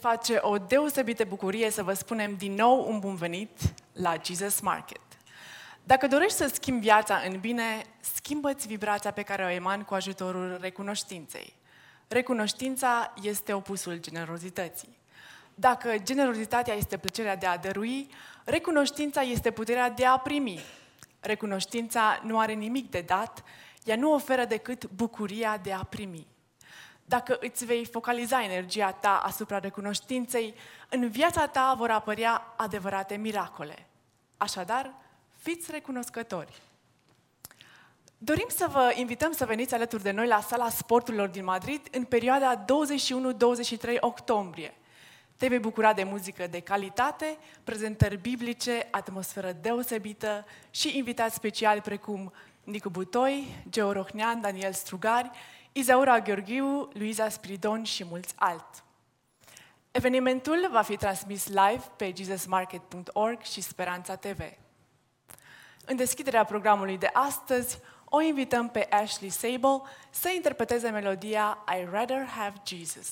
face o deosebită bucurie să vă spunem din nou un bun venit la Jesus Market. Dacă dorești să schimbi viața în bine, schimbă-ți vibrația pe care o emani cu ajutorul recunoștinței. Recunoștința este opusul generozității. Dacă generozitatea este plăcerea de a dărui, recunoștința este puterea de a primi. Recunoștința nu are nimic de dat, ea nu oferă decât bucuria de a primi. Dacă îți vei focaliza energia ta asupra recunoștinței, în viața ta vor apărea adevărate miracole. Așadar, fiți recunoscători. Dorim să vă invităm să veniți alături de noi la Sala Sporturilor din Madrid în perioada 21-23 octombrie. Te vei bucura de muzică de calitate, prezentări biblice, atmosferă deosebită și invitați speciali precum Nicu Butoi, Geo Rohnean, Daniel Strugari, Izaura Gheorghiu, Luiza Spiridon și mulți alți. Evenimentul va fi transmis live pe jesusmarket.org și Speranța TV. În deschiderea programului de astăzi, o invităm pe Ashley Sable să interpreteze melodia I'd Rather Have Jesus.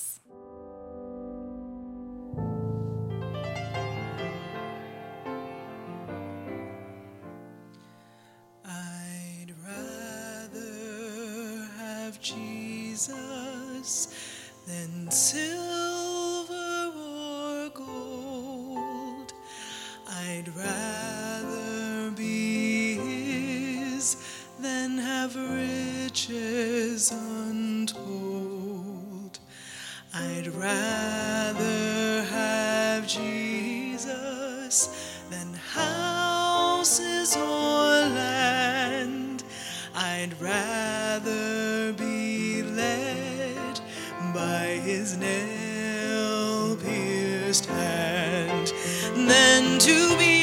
I'd rather have Jesus than silver or gold. I'd rather be His than have riches untold. I'd rather have Jesus than houses or land. I'd rather be led by His nail-pierced hand than to be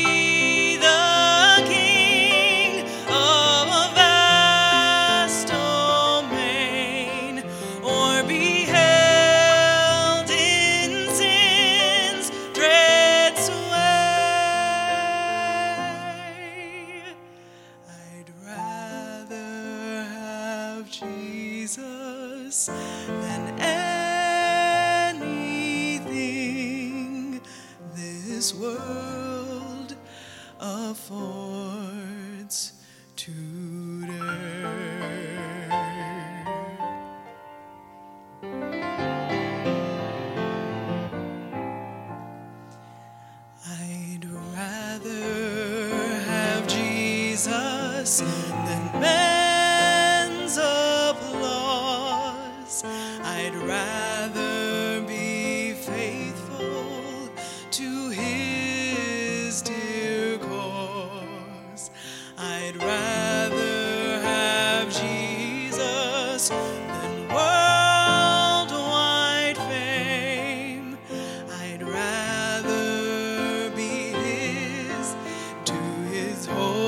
the king of a vast domain, or be held in sin's dread sway. I'd rather have Jesus than anything this world affords today. I'd rather have Jesus than men's applause. I'd rather be faithful to His dear cause. I'd rather have Jesus than worldwide fame. I'd rather be His to His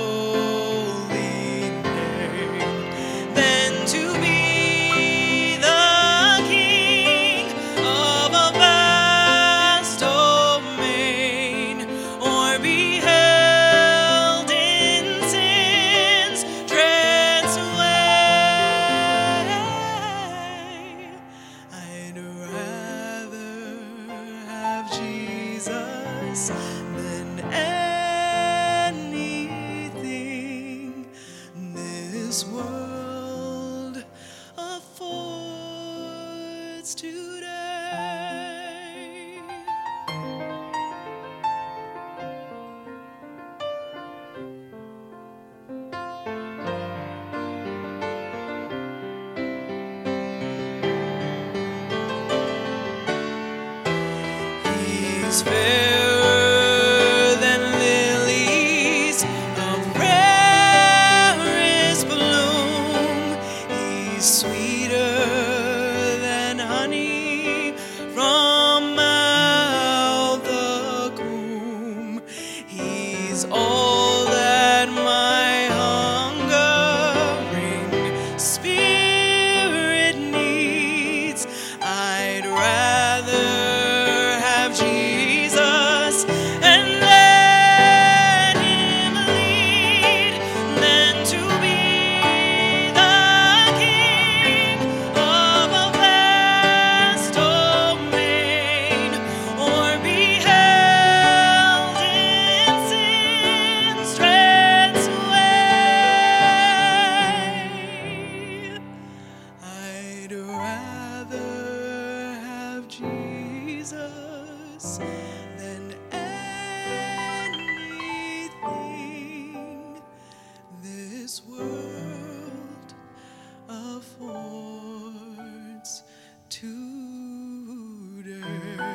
holy name than to be the king of a vast domain, or be held in sin's dread sway. I'd rather have Jesus than anything this world affords today. He's fairer than lilies of rarest bloom. He's sweeter than honey from out the comb. He's all that my hungering spirit needs. I'd rather have Jesus less than anything this world affords today.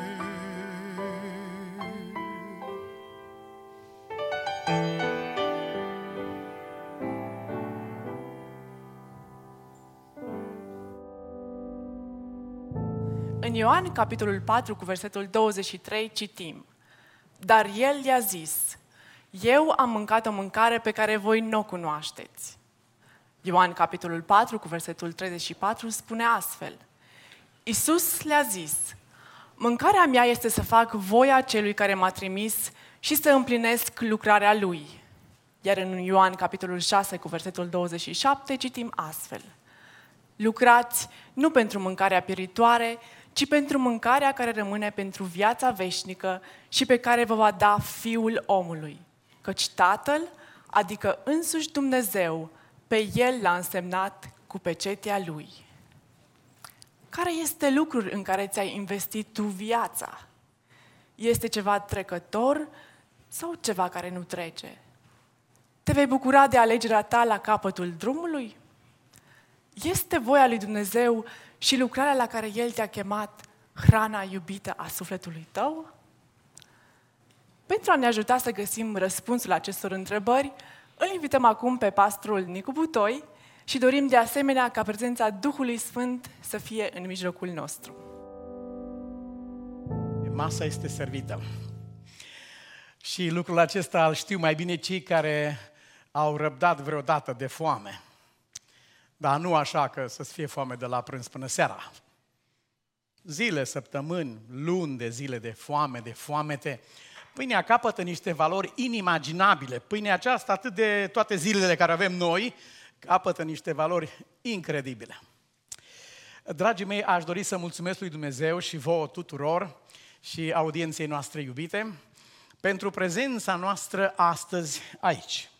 În Ioan, capitolul 4, cu versetul 23, citim: Dar el i-a zis: Eu am mâncat o mâncare pe care voi nu o cunoașteți. Ioan, capitolul 4, cu versetul 34, spune astfel: Iisus le-a zis: Mâncarea mea este să fac voia celui care m-a trimis și să împlinesc lucrarea lui. Iar în Ioan, capitolul 6, cu versetul 27, citim astfel: Lucrați nu pentru mâncarea pieritoare, ci pentru mâncarea care rămâne pentru viața veșnică și pe care vă va da Fiul omului. Căci Tatăl, adică însuși Dumnezeu, pe El l-a însemnat cu pecetea Lui. Care este lucrul în care ți-ai investit tu viața? Este ceva trecător sau ceva care nu trece? Te vei bucura de alegerea ta la capătul drumului? Este voia lui Dumnezeu și lucrarea la care El te-a chemat hrana iubită a sufletului tău? Pentru a ne ajuta să găsim răspunsul acestor întrebări, îl invităm acum pe pastorul Nicu Butoi și dorim de asemenea ca prezența Duhului Sfânt să fie în mijlocul nostru. Masa este servită. Și lucrul acesta îl știu mai bine cei care au răbdat vreodată de foame. Dar nu așa că să-ți fie foame de la prânz până seara. Zile, săptămâni, luni de zile de foame, de foamete. Pâinea capătă niște valori inimaginabile. Pâinea aceasta, atât de toate zilele care avem noi, capătă niște valori incredibile. Dragii mei, aș dori să mulțumesc lui Dumnezeu și vouă tuturor și audienței noastre iubite pentru prezența noastră astăzi aici.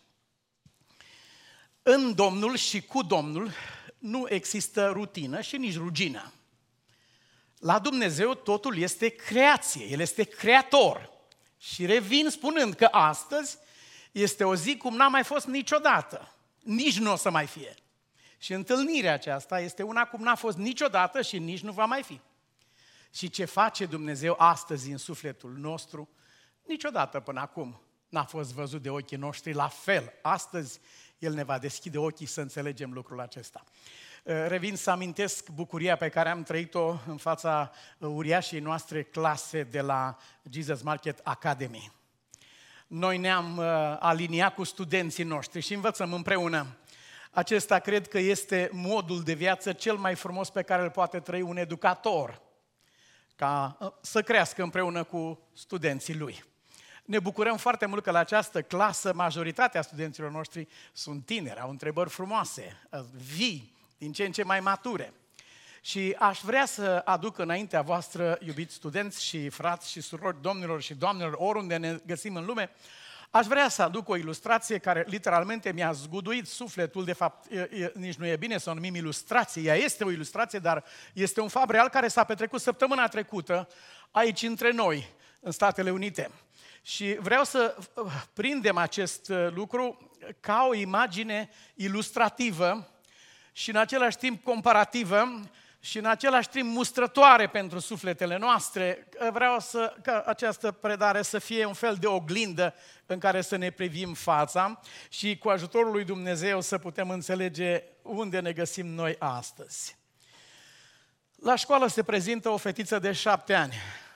În Domnul și cu Domnul nu există rutină și nici rugină. La Dumnezeu totul este creație, El este creator. Și revin spunând că astăzi este o zi cum n-a mai fost niciodată, nici nu o să mai fie. Și întâlnirea aceasta este una cum n-a fost niciodată și nici nu va mai fi. Și ce face Dumnezeu astăzi în sufletul nostru, niciodată până acum n-a fost văzut de ochii noștri la fel. Astăzi El ne va deschide ochii să înțelegem lucrul acesta. Revin să amintesc bucuria pe care am trăit-o în fața uriașei noastre clase de la Jesus Market Academy. Noi ne-am aliniat cu studenții noștri și învățăm împreună. Acesta cred că este modul de viață cel mai frumos pe care îl poate trăi un educator, ca să crească împreună cu studenții lui. Ne bucurăm foarte mult că la această clasă majoritatea studenților noștri sunt tineri, au întrebări frumoase, vii, din ce în ce mai mature. Și aș vrea să aduc înaintea voastră, iubiți studenți și frați și surori, domnilor și doamnelor, oriunde ne găsim în lume, aș vrea să aduc o ilustrație care literalmente mi-a zguduit sufletul, de fapt nici nu e bine să o numim ilustrație, ea este o ilustrație, dar este un fapt real care s-a petrecut săptămâna trecută aici între noi, în Statele Unite. Și vreau să prindem acest lucru ca o imagine ilustrativă și în același timp comparativă și în același timp mustrătoare pentru sufletele noastre. Vreau ca această predare să fie un fel de oglindă în care să ne privim fața și cu ajutorul lui Dumnezeu să putem înțelege unde ne găsim noi astăzi. La școală se prezintă o fetiță de 7 ani.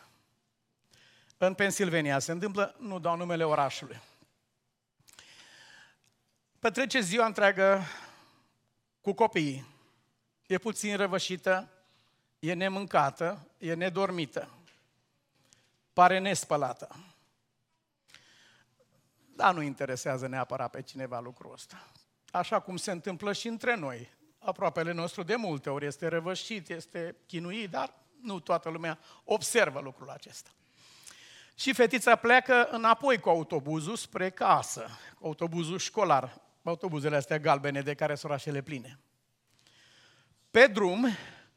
În Pennsylvania se întâmplă, nu dau numele orașului. Petrece ziua întreagă cu copiii. E puțin răvășită, e nemâncată, e nedormită. Pare nespălată. Dar nu interesează neapărat pe cineva lucrul ăsta. Așa cum se întâmplă și între noi. Aproapele nostru de multe ori este răvășit, este chinuit, dar nu toată lumea observă lucrul acesta. Și fetița pleacă înapoi cu autobuzul spre casă, cu autobuzul școlar, autobuzele astea galbene de care sunt orașele pline. Pe drum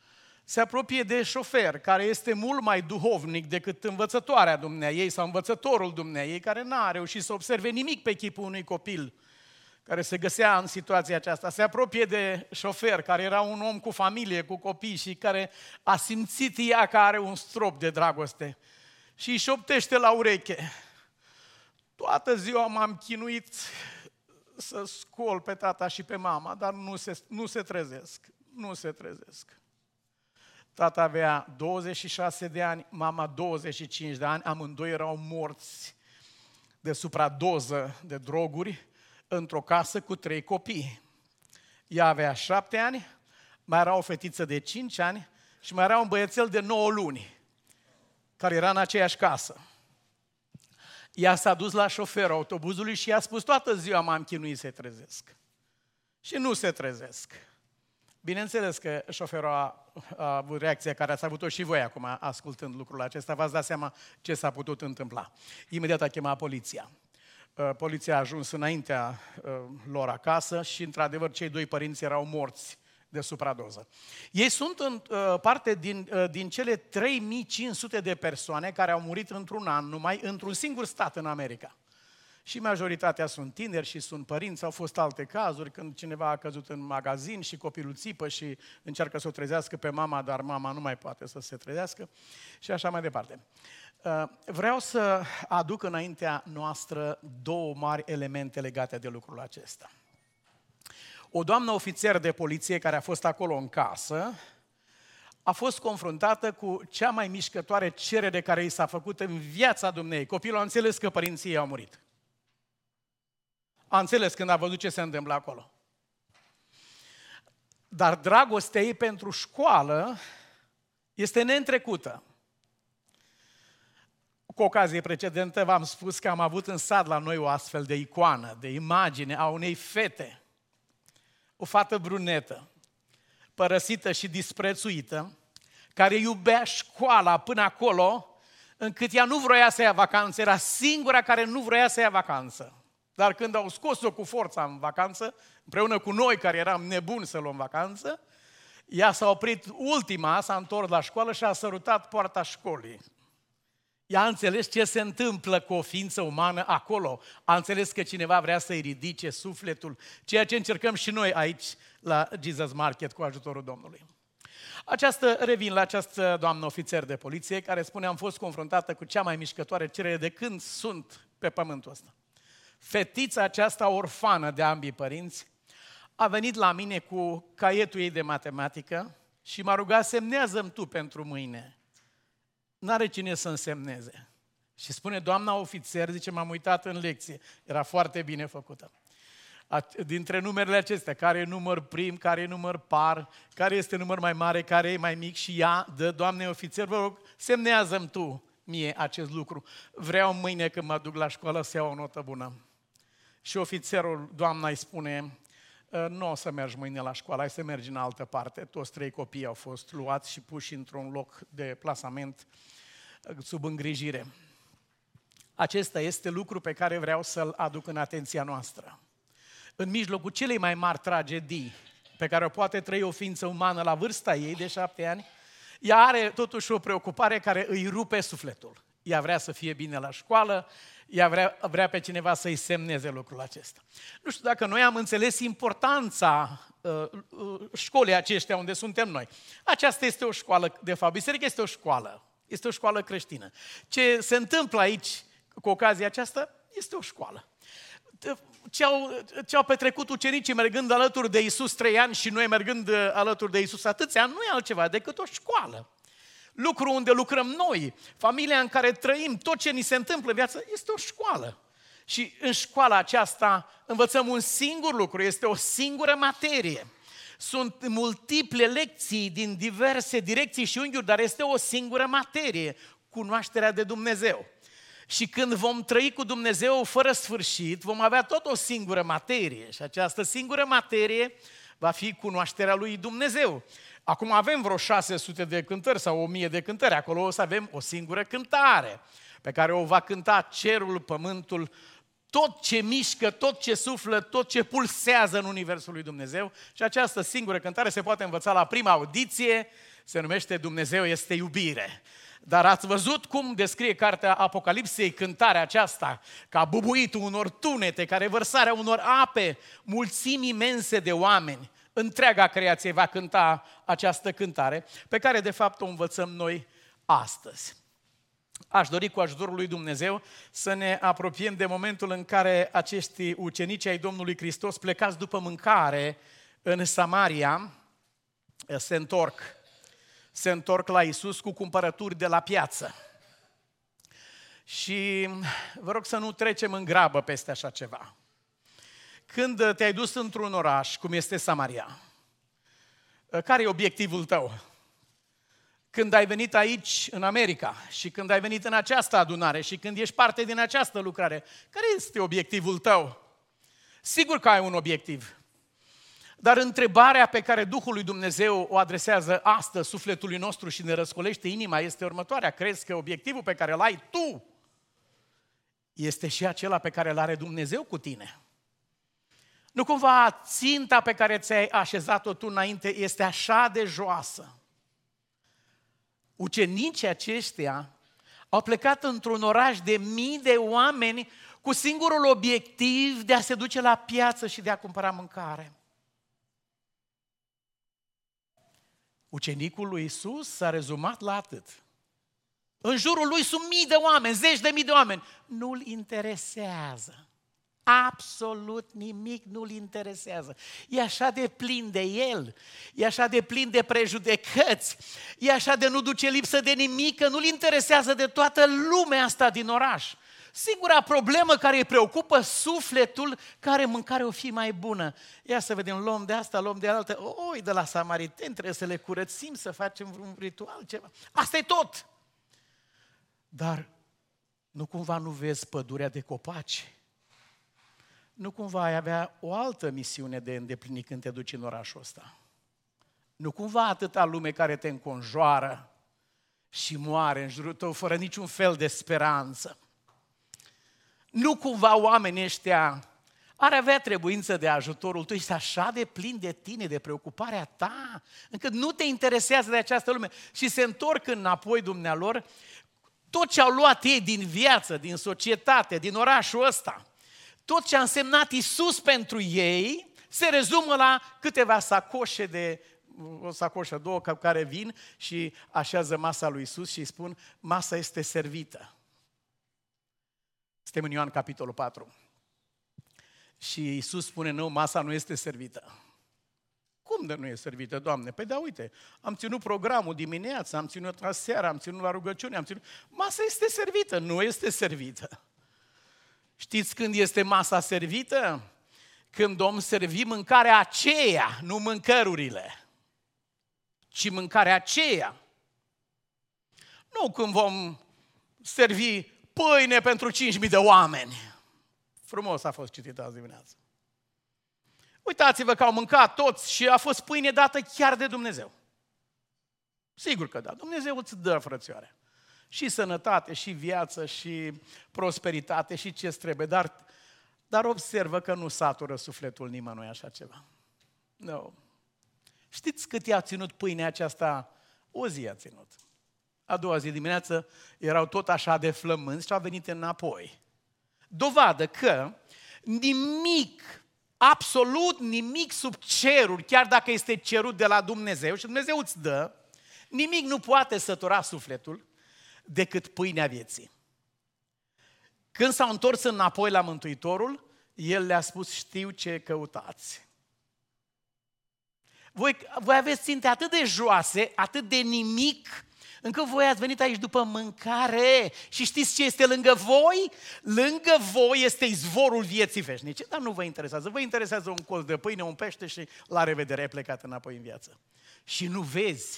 se apropie de șofer, care este mult mai duhovnic decât învățătoarea dumneaei sau învățătorul dumneaei, care n-a reușit să observe nimic pe chipul unui copil care se găsea în situația aceasta. Se apropie de șofer, care era un om cu familie, cu copii și care a simțit ea că are un strop de dragoste. Și îi șoptește la ureche: toată ziua m-am chinuit să scol pe tata și pe mama, dar nu se trezesc. Nu se trezesc. Tata avea 26 de ani, mama 25 de ani, amândoi erau morți de supradoză de droguri într-o casă cu 3 copii. Ea avea 7 ani, mai era o fetiță de 5 ani și mai era un băiețel de 9 luni, care era în aceeași casă. Ea s-a dus la șoferul autobuzului și i-a spus: toată ziua m-am chinuit să trezesc. Și nu se trezesc. Bineînțeles că șoferul a avut reacția care ați avut-o și voi acum, ascultând lucrul acesta. V-ați dat seama ce s-a putut întâmpla. Imediat a chemat poliția. Poliția a ajuns înaintea lor acasă și, într-adevăr, cei 2 părinți erau morți de supradoză. Ei sunt parte din cele 3500 de persoane care au murit într-un an numai într-un singur stat în America. Și majoritatea sunt tineri și sunt părinți. Au fost alte cazuri când cineva a căzut în magazin și copilul țipă și încearcă să o trezească pe mama, dar mama nu mai poate să se trezească și așa mai departe. Vreau să aduc înaintea noastră 2 mari elemente legate de lucrul acesta. O doamnă ofițer de poliție care a fost acolo în casă a fost confruntată cu cea mai mișcătoare cerere care i s-a făcut în viața dumneei. Copilul a înțeles că părinții ei au murit. A înțeles când a văzut ce se întâmplă acolo. Dar dragostea ei pentru școală este neîntrecută. Cu ocazie precedentă v-am spus că am avut în sat la noi o astfel de icoană, de imagine a unei fete. O fată brunetă, părăsită și disprețuită, care iubea școala până acolo, încât ea nu vroia să ia vacanță, era singura care nu vroia să ia vacanță. Dar când au scos-o cu forța în vacanță, împreună cu noi care eram nebuni să luăm vacanță, ea s-a oprit ultima, s-a întors la școală și a sărutat poarta școlii. Ea a înțeles ce se întâmplă cu o ființă umană acolo. A înțeles că cineva vrea să-i ridice sufletul, ceea ce încercăm și noi aici la Jesus Market cu ajutorul Domnului. Revin la această doamnă ofițer de poliție care spune: am fost confruntată cu cea mai mișcătoare cerere de când sunt pe pământul ăsta. Fetița aceasta orfană de ambii părinți a venit la mine cu caietul ei de matematică și m-a rugat: semnează-mi tu pentru mâine. N-are cine să însemneze. Și spune doamna ofițer, zice: m-am uitat în lecție. Era foarte bine făcută. Dintre numerele acestea, care e număr prim, care e număr par, care este număr mai mare, care e mai mic, și ea dă: doamne ofițer, vă rog, semnează-mi tu mie acest lucru. Vreau mâine când mă duc la școală să iau o notă bună. Și ofițerul, doamna, îi spune: nu o să mergi mâine la școală, hai să mergi în altă parte. Toți 3 copii au fost luați și puși într-un loc de plasament sub îngrijire. Acesta este lucru pe care vreau să-l aduc în atenția noastră. În mijlocul celei mai mari tragedii pe care o poate trăi o ființă umană la vârsta ei de 7 ani, ea are totuși o preocupare care îi rupe sufletul. Ea vrea să fie bine la școală, ea vrea pe cineva să-i semneze lucrul acesta. Nu știu dacă noi am înțeles importanța școlii aceștia unde suntem noi. Aceasta este o școală, de fapt, biserica este o școală creștină. Ce se întâmplă aici cu ocazia aceasta este o școală. Ce au petrecut ucenicii mergând alături de Iisus 3 ani și noi mergând alături de Iisus atâția ani, nu e altceva decât o școală. Lucru unde lucrăm noi, familia în care trăim, tot ce ni se întâmplă în viață, este o școală. Și în școala aceasta învățăm un singur lucru, este o singură materie. Sunt multiple lecții din diverse direcții și unghiuri, dar este o singură materie, cunoașterea de Dumnezeu. Și când vom trăi cu Dumnezeu fără sfârșit, vom avea tot o singură materie. Și această singură materie va fi cunoașterea lui Dumnezeu. Acum avem vreo 600 de cântări sau 1000 de cântări. Acolo o să avem o singură cântare pe care o va cânta cerul, pământul, tot ce mișcă, tot ce suflă, tot ce pulsează în universul lui Dumnezeu. Și această singură cântare se poate învăța la prima audiție, Se numește Dumnezeu este iubire. Dar ați văzut cum descrie cartea Apocalipsei cântarea aceasta, ca bubuitul unor tunete, care vărsarea unor ape, mulțimi imense de oameni. Întreaga creație va cânta această cântare, pe care de fapt o învățăm noi astăzi. Aș dori cu ajutorul lui Dumnezeu să ne apropiem de momentul în care acești ucenici ai Domnului Hristos, plecați după mâncare în Samaria, se întorc la Iisus cu cumpărături de la piață. Și vă rog să nu trecem în grabă peste așa ceva. Când te-ai dus într-un oraș, cum este Samaria, care e obiectivul tău? Când ai venit aici, în America, și când ai venit în această adunare, și când ești parte din această lucrare, care este obiectivul tău? Sigur că ai un obiectiv. Dar întrebarea pe care Duhul lui Dumnezeu o adresează astăzi sufletului nostru și ne răscolește inima este următoarea. Crezi că obiectivul pe care îl ai tu este și acela pe care îl are Dumnezeu cu tine? Nu cumva ținta pe care ți-ai așezat-o tu înainte este așa de joasă? Ucenicii aceștia au plecat într-un oraș de mii de oameni cu singurul obiectiv de a se duce la piață și de a cumpăra mâncare. Ucenicul lui Iisus s-a rezumat la atât. În jurul lui sunt mii de oameni, zeci de mii de oameni. Nu-l interesează. Absolut nimic nu-l interesează. E așa de plin de el, e așa de plin de prejudecăți, e așa de nu duce lipsă de nimic, că nu-l interesează de toată lumea asta din oraș. Singura problemă care îi preocupă sufletul, care mâncare o fi mai bună. Ia să vedem, luăm de asta, luăm de altă. Oi, de la samariteni trebuie să le curățim, să facem un ritual, ceva. Asta e tot. Dar nu cumva nu vezi pădurea de copaci? Nu cumva ai avea o altă misiune de îndeplinit când te duci în orașul ăsta? Nu cumva atâta lume care te înconjoară și moare în jurul tău fără niciun fel de speranță? Nu cumva oamenii ăștia ar avea trebuință de ajutorul tău? Ești așa de plin de tine, de preocuparea ta, încât nu te interesează de această lume și se întorc înapoi dumnealor. Tot ce au luat ei din viață, din societate, din orașul ăsta, tot ce a însemnat Iisus pentru ei, se rezumă la câteva sacoșe o sacoșă, două, care vin și așează masa lui Iisus și îi spun, masa este servită. Suntem în Ioan capitolul 4. Și Iisus spune, nu, masa nu este servită. Cum de nu e servită, Doamne? Păi da, uite, am ținut programul dimineața, am ținut seara, am ținut la rugăciune, masa este servită, nu este servită. Știți când este masa servită? Când vom servi mâncarea aceea, nu mâncărurile, ci mâncarea aceea. Nu când vom servi pâine pentru 5.000 de oameni. Frumos a fost citit azi dimineață. Uitați-vă că au mâncat toți și a fost pâine dată chiar de Dumnezeu. Sigur că da, Dumnezeu îți dă, frățioare. Și sănătate, și viață, și prosperitate, și ce-ți trebuie. Dar observă că nu satură sufletul nimănui așa ceva. No. Știți cât i-a ținut pâinea aceasta? O zi a ținut. A doua zi dimineață erau tot așa de flămânzi și au venit înapoi. Dovadă că nimic, absolut nimic sub ceruri, chiar dacă este cerut de la Dumnezeu și Dumnezeu îți dă, nimic nu poate sătura sufletul decât pâinea vieții. Când s-au întors înapoi la Mântuitorul, El le-a spus, știu ce căutați. Voi aveți ținte atât de joase, atât de nimic, încât voi ați venit aici după mâncare. Și știți ce este lângă voi? Lângă voi este izvorul vieții veșnice. Dar nu vă interesează. Vă interesează un colț de pâine, un pește și la revedere, ai plecat înapoi în viață. Și nu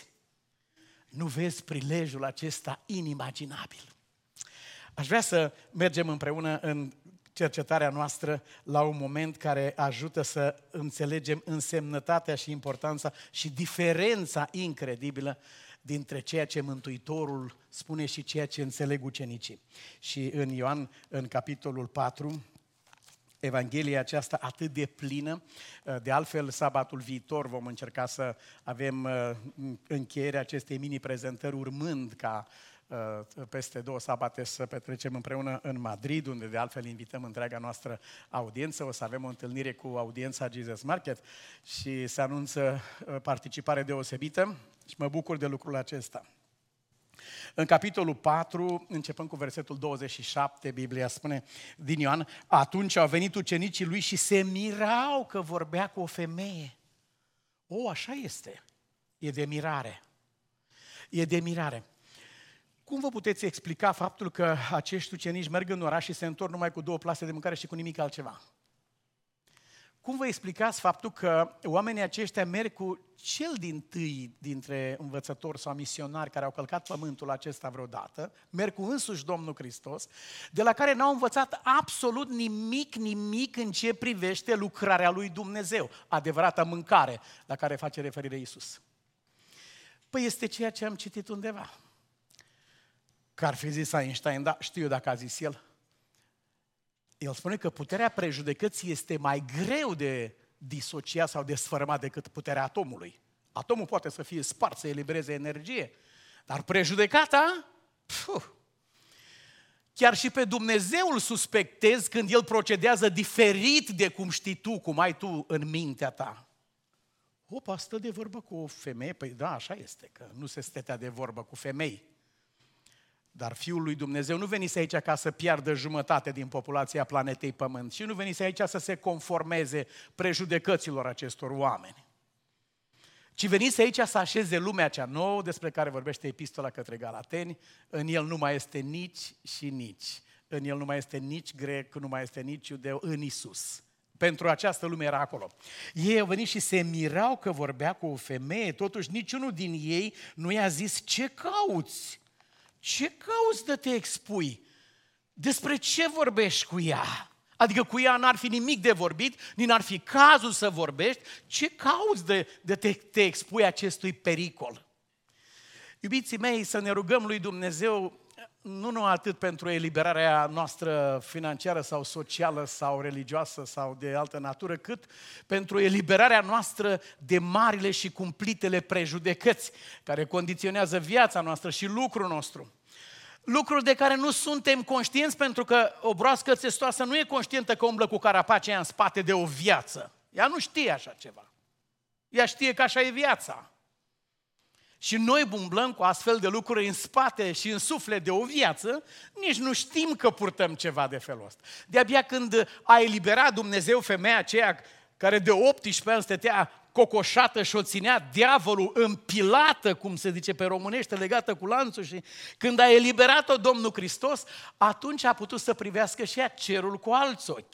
vezi prilejul acesta inimaginabil. Aș vrea să mergem împreună în cercetarea noastră la un moment care ajută să înțelegem însemnătatea și importanța și diferența incredibilă dintre ceea ce Mântuitorul spune și ceea ce înțeleg ucenicii. Și în Ioan, în capitolul 4, Evanghelia aceasta atât de plină. De altfel, sabatul viitor vom încerca să avem încheierea acestei mini-prezentări, urmând ca peste 2 sabate să petrecem împreună în Madrid, unde de altfel invităm întreaga noastră audiență. O să avem o întâlnire cu audiența Jesus Market și se anunță participare deosebită și mă bucur de lucrul acesta. În capitolul 4, începând cu versetul 27, Biblia spune din Ioan: atunci au venit ucenicii lui și se mirau că vorbea cu o femeie. Așa este. E de mirare. E de mirare. Cum vă puteți explica faptul că acești ucenici merg în oraș și se întorc numai cu 2 plase de mâncare și cu nimic altceva? Cum vă explicați faptul că oamenii aceștia merg cu cel dintâi dintre învățători sau misionari care au călcat pământul acesta vreodată, merg cu însuși Domnul Hristos, de la care n-au învățat absolut nimic în ce privește lucrarea lui Dumnezeu, adevărata mâncare la care face referire Iisus? Păi este ceea ce am citit undeva. Că ar fi zis Einstein, da, știu eu dacă a zis el. El spune că puterea prejudecății este mai greu de disociat sau de sfărâmat decât puterea atomului. Atomul poate să fie spart, să elibereze energie, dar prejudecata, chiar și pe Dumnezeu îl suspectezi când El procedează diferit de cum știi tu, cum ai tu în mintea ta. Opa, stă de vorbă cu o femeie? Păi da, așa este, că nu se stătea de vorbă cu femei. Dar Fiul lui Dumnezeu nu venise aici ca să piardă jumătate din populația planetei Pământ și nu venise aici să se conformeze prejudecăților acestor oameni, ci venise aici să așeze lumea cea nouă despre care vorbește Epistola către Galateni. În El nu mai este nici și nici. În El nu mai este nici grec, nu mai este nici iudeu, în Iisus. Pentru această lume era acolo. Ei au venit și se mirau că vorbea cu o femeie, totuși niciunul din ei nu i-a zis: ce cauți? Ce cauți de te expui? Despre ce vorbești cu ea? Adică cu ea n-ar fi nimic de vorbit, nici n-ar fi cazul să vorbești. Ce cauți de te expui acestui pericol? Iubiții mei, să ne rugăm lui Dumnezeu nu atât pentru eliberarea noastră financiară sau socială sau religioasă sau de altă natură, cât pentru eliberarea noastră de marile și cumplitele prejudecăți care condiționează viața noastră și lucrul nostru. Lucruri de care nu suntem conștienți, pentru că o broască țestoasă nu e conștientă că umblă cu carapacea aia în spate de o viață. Ea nu știe așa ceva. Ea știe că așa e viața. Și noi umblăm cu astfel de lucruri în spate și în suflet de o viață, nici nu știm că purtăm ceva de felul ăsta. De-abia când a eliberat Dumnezeu femeia aceea care de 18 ani stătea cocoșată și o ținea diavolul împilată, cum se zice pe românește, legată cu lanțul, și când a eliberat-o Domnul Hristos, atunci a putut să privească și ea cerul cu alți ochi.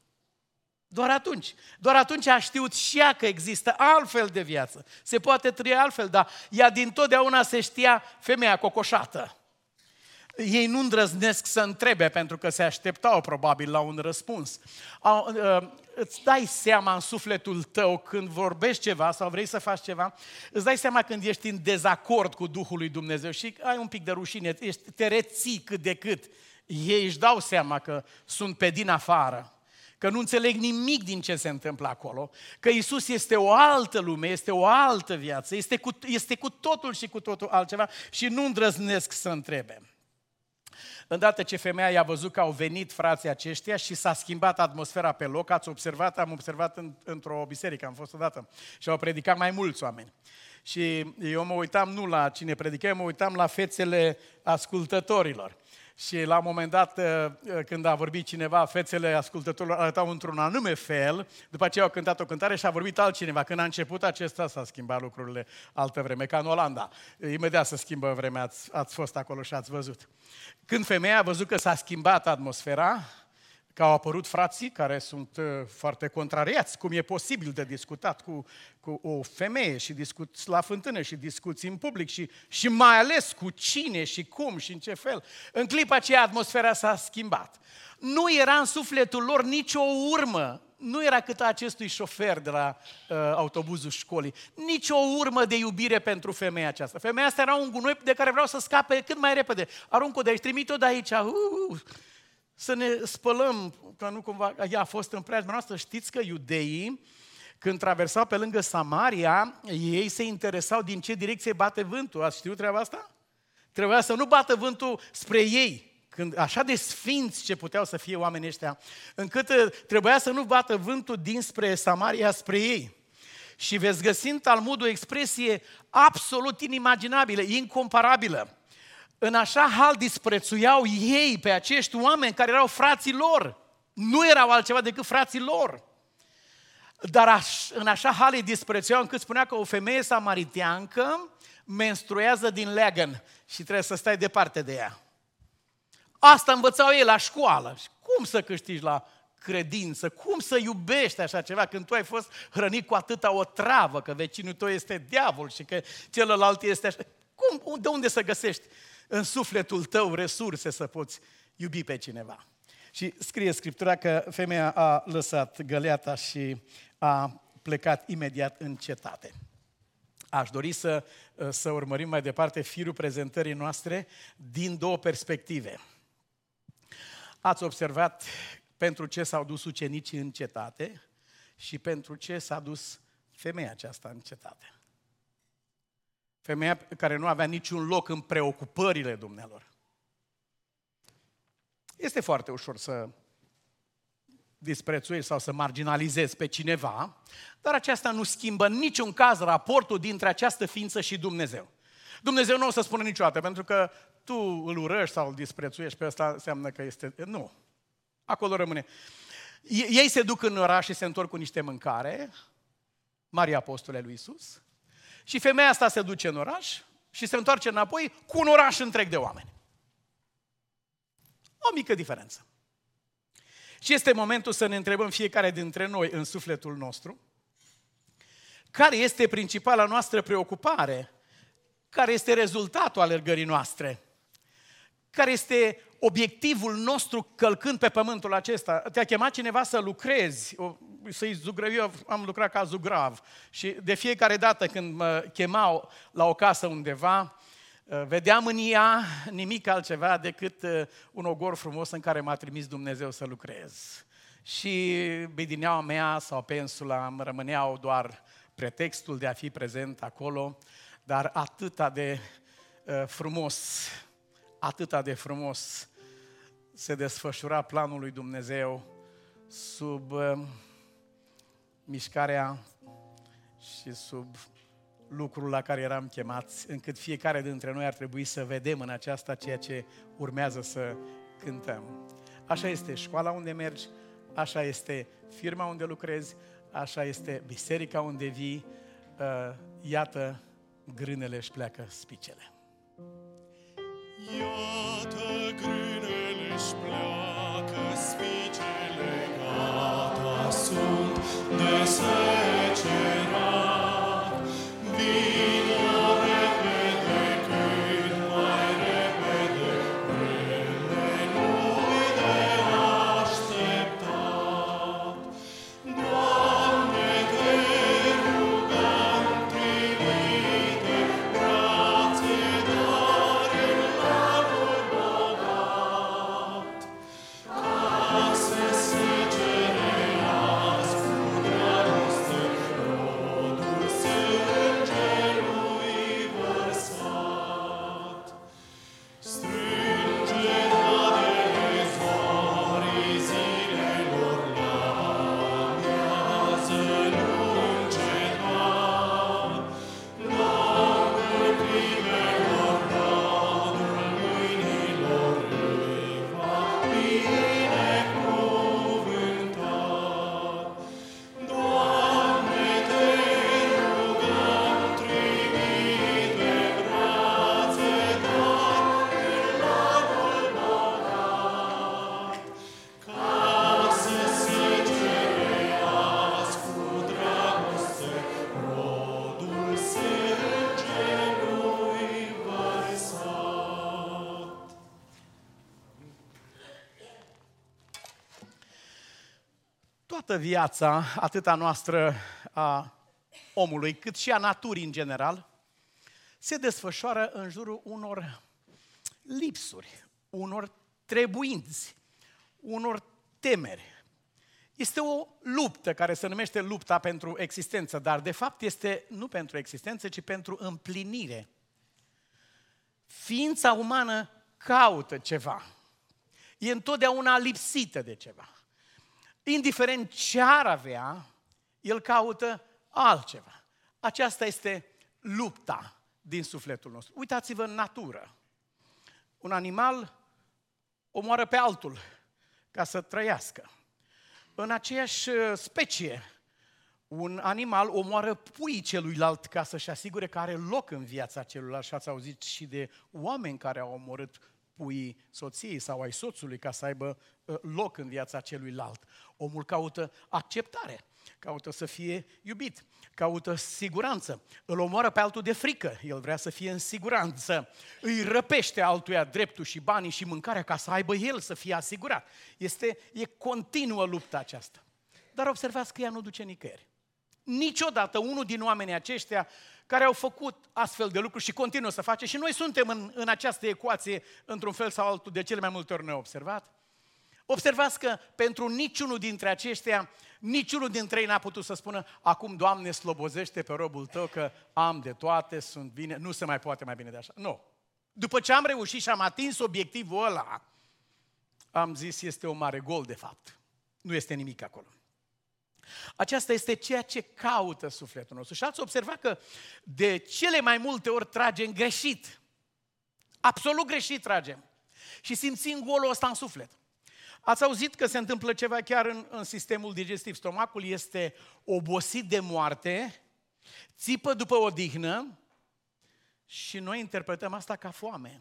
Doar atunci a știut și ea că există altfel de viață. Se poate trăi altfel, dar ea dintotdeauna se știa femeia cocoșată. Ei nu îndrăznesc să întrebe, pentru că se așteptau probabil la un răspuns. Îți dai seama în sufletul tău când vorbești ceva sau vrei să faci ceva, îți dai seama când ești în dezacord cu Duhul lui Dumnezeu și ai un pic de rușine, te reții cât de cât. Ei își dau seama că sunt pe din afară, că nu înțeleg nimic din ce se întâmplă acolo, că Iisus este o altă lume, este o altă viață, este cu totul și cu totul altceva și nu îndrăznesc să întrebe. Îndată ce femeia i-a văzut că au venit frații aceștia și s-a schimbat atmosfera pe loc, ați observat, am observat într-o biserică, am fost odată și au predicat mai mulți oameni. Și eu mă uitam nu la cine predica, eu mă uitam la fețele ascultătorilor. Și la un moment dat, când a vorbit cineva, fețele ascultătorilor arătau într-un anume fel, după aceea au cântat o cântare și a vorbit altcineva. Când a început acesta, s-a schimbat lucrurile altă vreme, ca în Olanda. Imediat se schimbă vremea, ați fost acolo și ați văzut. Când femeia a văzut că s-a schimbat atmosfera, că au apărut frații care sunt foarte contrariați, cum e posibil de discutat cu o femeie și discuți la fântână și discuți în public și mai ales cu cine și cum și în ce fel. În clipa aceea atmosfera s-a schimbat. Nu era în sufletul lor nicio urmă, nu era cât a acestui șofer de la autobuzul școlii, nicio urmă de iubire pentru femeia aceasta. Femeia asta era un gunoi de care vreau să scape cât mai repede. Arunc-o de aici, trimit-o de aici. să ne spălăm, că nu cumva ea a fost în preajma noastră. Știți că iudeii, când traversau pe lângă Samaria, ei se interesau din ce direcție bate vântul. Ați știut treaba asta? Trebuia să nu bată vântul spre ei. Când, așa de sfinți ce puteau să fie oamenii ăștia, încât trebuia să nu bată vântul dinspre Samaria spre ei. Și veți găsi în Talmud o expresie absolut inimaginabilă, incomparabilă. În așa hal disprețuiau ei pe acești oameni care erau frații lor. Nu erau altceva decât frații lor. Dar în așa hal îi disprețuiau încât spunea că o femeie samariteancă menstruează din leagăn și trebuie să stai departe de ea. Asta învățau ei la școală. Cum să câștigi la credință? Cum să iubești așa ceva când tu ai fost hrănit cu atâta otravă, că vecinul tău este diavol și că celălalt este așa? De unde să găsești în sufletul tău resurse să poți iubi pe cineva? Și scrie Scriptura că femeia a lăsat găleata și a plecat imediat în cetate. Aș dori să urmărim mai departe firul prezentării noastre din două perspective. Ați observat pentru ce s-au dus ucenicii în cetate și pentru ce s-a dus femeia aceasta în cetate. Femeia care nu avea niciun loc în preocupările dumnealor. Este foarte ușor să disprețuiești sau să marginalizezi pe cineva, dar aceasta nu schimbă în niciun caz raportul dintre această ființă și Dumnezeu. Dumnezeu nu o să spună niciodată, pentru că tu îl urăști sau îl disprețuiești, pe ăsta înseamnă că este... Nu. Acolo rămâne. Ei se duc în oraș și se întorc cu niște mâncare, Maria Apostole lui Iisus, și femeia asta se duce în oraș și se întoarce înapoi cu un oraș întreg de oameni. O mică diferență. Și este momentul să ne întrebăm fiecare dintre noi în sufletul nostru, care este principala noastră preocupare, care este rezultatul alergării noastre, care este obiectivul nostru călcând pe pământul acesta. Te-a chemat cineva să lucrezi, să-i zugrăvi. Eu am lucrat ca zugrav și de fiecare dată când mă chemau la o casă undeva, vedeam în ea nimic altceva decât un ogor frumos în care m-a trimis Dumnezeu să lucrez. Și bidineaua mea sau pensula îmi rămâneau doar pretextul de a fi prezent acolo, dar atâta de frumos se desfășura planul lui Dumnezeu sub mișcarea și sub lucrul la care eram chemați, încât fiecare dintre noi ar trebui să vedem în aceasta ceea ce urmează să cântăm. Așa este școala unde mergi, așa este firma unde lucrezi, așa este biserica unde vii, iată, grânele își pleacă spicele. Iată grânele își pleacă spicele, gata sunt de secerat. Vino repede, cât mai repede, vreme nu-i de așteptat. Doamne, te rugăm, trimite brațe, dar în larul bogat, ca să secerească cu dragoste rodul sângelui vărsat. Strânge radele zorii zilelor la amiază, nu încetat. Largul clipelor, radul mâinilor îi va binecuvânta. Doamne, te rugăm, trimite brațe, dar în larul bogat, ca să secerească cu dragoste rodul sângelui vărsat. Toată viața, atât a noastră, a omului, cât și a naturii în general, se desfășoară în jurul unor lipsuri, unor trebuinți, unor temeri. Este o luptă care se numește lupta pentru existență, dar de fapt este nu pentru existență, ci pentru împlinire. Ființa umană caută ceva. E întotdeauna lipsită de ceva. Indiferent ce ar avea, el caută altceva. Aceasta este lupta din sufletul nostru. Uitați-vă în natură. Un animal omoară pe altul ca să trăiască. În aceeași specie, un animal omoară puii celuilalt ca să-și asigure că are loc în viața celuilalt. Și ați auzit și de oameni care au omorât puii soției sau ai soțului ca să aibă loc în viața celuilalt. Omul caută acceptare, caută să fie iubit, caută siguranță. Îl omoară pe altul de frică, el vrea să fie în siguranță. Îi răpește altuia dreptul și banii și mâncarea ca să aibă el să fie asigurat. E continuă lupta aceasta. Dar observați că ea nu duce nicăieri. Niciodată unul din oamenii aceștia care au făcut astfel de lucruri și continuă să face, și noi suntem în această ecuație într-un fel sau altul, de cele mai multe ori neobservat. Observați că pentru niciunul dintre aceștia, niciunul dintre ei n-a putut să spună: acum, Doamne, slobozește pe robul Tău că am de toate, sunt bine, nu se mai poate mai bine de așa. Nu. După ce am reușit și am atins obiectivul ăla, am zis, este un mare gol de fapt. Nu este nimic acolo. Aceasta este ceea ce caută sufletul nostru. Și ați observat că de cele mai multe ori tragem greșit. Absolut greșit tragem. Și simțim golul ăsta în suflet. Ați auzit că se întâmplă ceva chiar în sistemul digestiv. Stomacul este obosit de moarte, țipă după odihnă și noi interpretăm asta ca foame.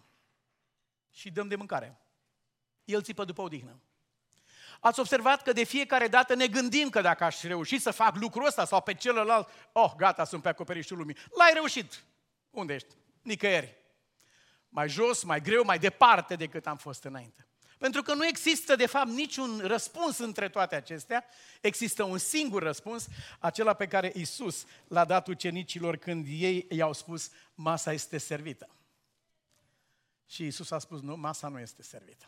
Și dăm de mâncare. El țipă după odihnă. Ați observat că de fiecare dată ne gândim că dacă aș reuși să fac lucrul ăsta sau pe celălalt, gata, sunt pe acoperișul lumii. L-ai reușit. Unde ești? Nicăieri. Mai jos, mai greu, mai departe decât am fost înainte. Pentru că nu există, de fapt, niciun răspuns între toate acestea. Există un singur răspuns, acela pe care Iisus l-a dat ucenicilor când ei i-au spus: masa este servită. Și Iisus a spus: nu, masa nu este servită.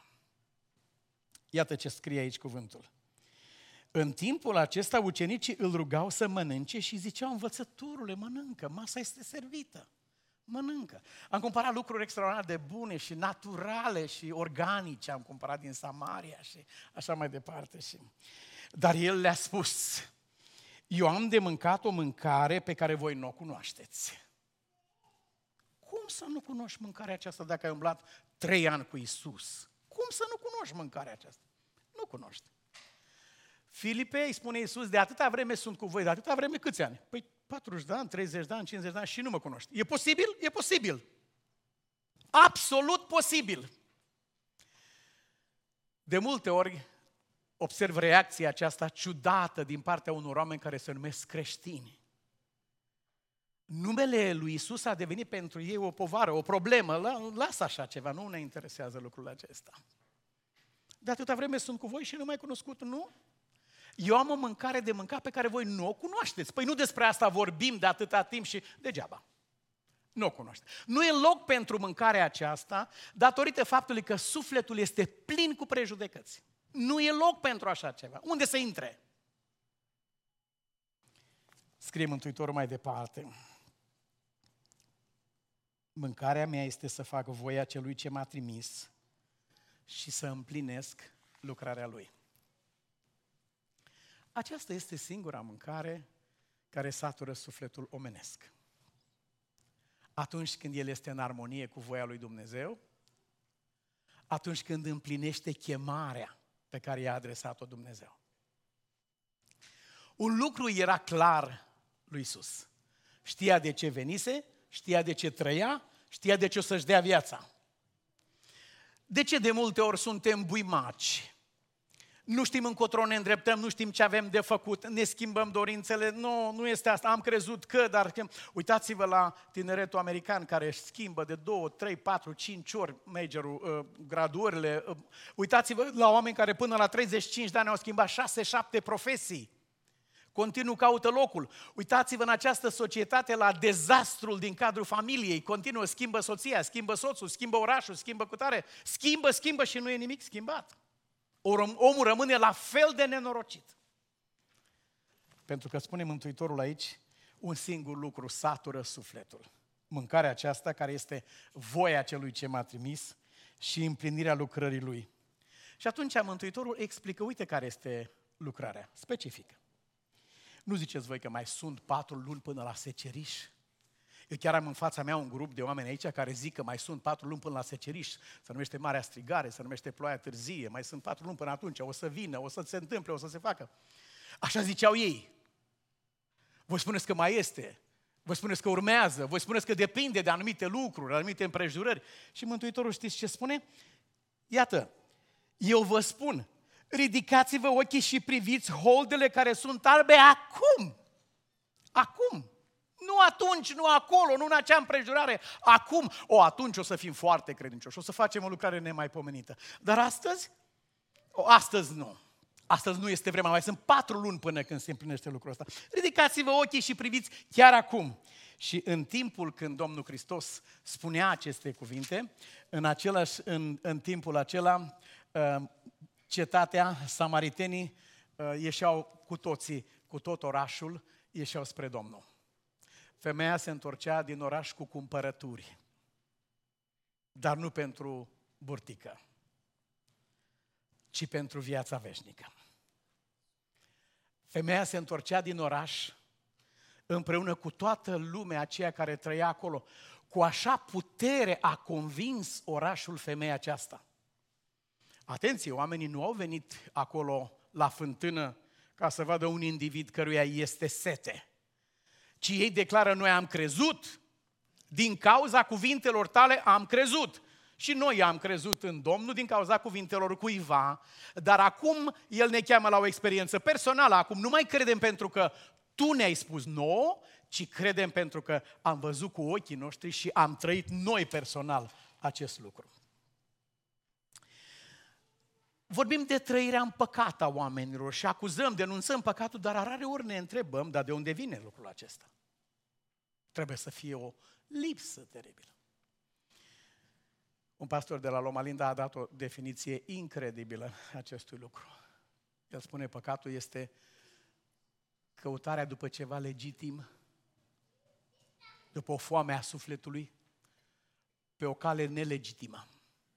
Iată ce scrie aici cuvântul. În timpul acesta ucenicii îl rugau să mănânce și ziceau: învățătorule, mănâncă, masa este servită. Mănâncă. Am cumpărat lucruri extraordinar de bune și naturale și organice, am cumpărat din Samaria și așa mai departe. Dar el le-a spus: eu am de mâncat o mâncare pe care voi nu o cunoașteți. Cum să nu cunoști mâncarea aceasta dacă ai umblat 3 ani cu Iisus? Cum să nu cunoști mâncarea aceasta? Nu cunoști. Filipe, îi spune Iisus: de atâta vreme sunt cu voi, de atâta vreme câți ani? Păi 40 de ani, 30 de ani, 50 de ani și nu mă cunoști. E posibil? E posibil. Absolut posibil. De multe ori observ reacția aceasta ciudată din partea unor oameni care se numesc creștini. Numele lui Iisus a devenit pentru ei o povară, o problemă. Lasă așa ceva, nu ne interesează lucrul acesta. De atâta vreme sunt cu voi și nu m-ai cunoscut, nu? Eu am o mâncare de mâncat pe care voi nu o cunoașteți. Păi nu despre asta vorbim de atâta timp și degeaba. Nu o cunoașteți. Nu e loc pentru mâncarea aceasta datorită faptului că sufletul este plin cu prejudecăți. Nu e loc pentru așa ceva. Unde să intre? Scrie Mântuitorul mai departe: mâncarea mea este să fac voia celui ce m-a trimis și să împlinesc lucrarea lui. Aceasta este singura mâncare care satură sufletul omenesc. Atunci când el este în armonie cu voia lui Dumnezeu, atunci când împlinește chemarea pe care i-a adresat-o Dumnezeu. Un lucru era clar lui Iisus. Știa de ce venise, știa de ce trăia, știa de ce o să-și dea viața. De ce de multe ori suntem buimaci? Nu știm încotro ne îndreptăm, nu știm ce avem de făcut, ne schimbăm dorințele. Nu este asta, am crezut că, dar uitați-vă la tineretul american care își schimbă de 2, 3, 4, 5 ori majorul, graduările. Uitați-vă la oameni care până la 35 de ani au schimbat 6-7 profesii. Continuu caută locul. Uitați-vă în această societate la dezastrul din cadrul familiei. Continuă, schimbă soția, schimbă soțul, schimbă orașul, schimbă cutare. Schimbă și nu e nimic schimbat. omul rămâne la fel de nenorocit. Pentru că spune Mântuitorul aici, un singur lucru satură sufletul. Mâncarea aceasta care este voia celui ce m-a trimis și împlinirea lucrării lui. Și atunci Mântuitorul explică, uite care este lucrarea specifică. Nu ziceți voi că mai sunt 4 luni până la seceriș? Eu chiar am în fața mea un grup de oameni aici care zic că mai sunt 4 luni până la seceriș, se numește Marea Strigare, se numește Ploaia Târzie, mai sunt 4 luni până atunci, o să vină, o să se întâmple, o să se facă. Așa ziceau ei. Voi spuneți că mai este, voi spuneți că urmează, voi spuneți că depinde de anumite lucruri, anumite împrejurări. Și Mântuitorul știți ce spune? Iată, eu vă spun, ridicați-vă ochii și priviți holdele care sunt albe acum. Acum. Nu atunci, nu acolo, nu în acea împrejurare. Acum. Atunci o să fim foarte credincioși, o să facem o lucrare nemaipomenită. Dar astăzi? Astăzi nu. Astăzi nu este vremea, mai sunt 4 luni până când se împlinește lucrul ăsta. Ridicați-vă ochii și priviți chiar acum. Și în timpul când Domnul Hristos spunea aceste cuvinte, în timpul acela, cetatea, samaritenii ieșeau cu toții, cu tot orașul, ieșeau spre Domnul. Femeia se întorcea din oraș cu cumpărături, dar nu pentru burtică, ci pentru viața veșnică. Femeia se întorcea din oraș împreună cu toată lumea aceea care trăia acolo. Cu așa putere a convins orașul femeia aceasta. Atenție, oamenii nu au venit acolo la fântână ca să vadă un individ căruia este sete, ci ei declară, noi am crezut, din cauza cuvintelor tale am crezut. Și noi am crezut în Domnul din cauza cuvintelor cuiva, dar acum El ne cheamă la o experiență personală. Acum nu mai credem pentru că Tu ne-ai spus nouă, ci credem pentru că am văzut cu ochii noștri și am trăit noi personal acest lucru. Vorbim de trăirea în păcat a oamenilor și acuzăm, denunțăm păcatul, dar rareori ne întrebăm, dar de unde vine lucrul acesta? Trebuie să fie o lipsă teribilă. Un pastor de la Loma Linda a dat o definiție incredibilă acestui lucru. El spune, păcatul este căutarea după ceva legitim, după o foame a sufletului, pe o cale nelegitimă.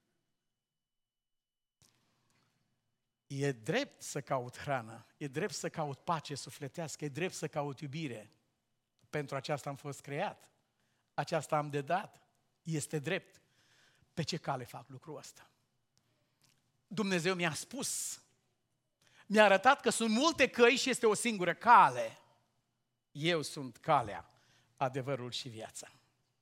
E drept să caut hrană, e drept să caut pace sufletească, e drept să caut iubire. Pentru aceasta am fost creat, aceasta am de dat, este drept. Pe ce cale fac lucrul ăsta? Dumnezeu mi-a spus, mi-a arătat că sunt multe căi și este o singură cale. Eu sunt calea, adevărul și viața.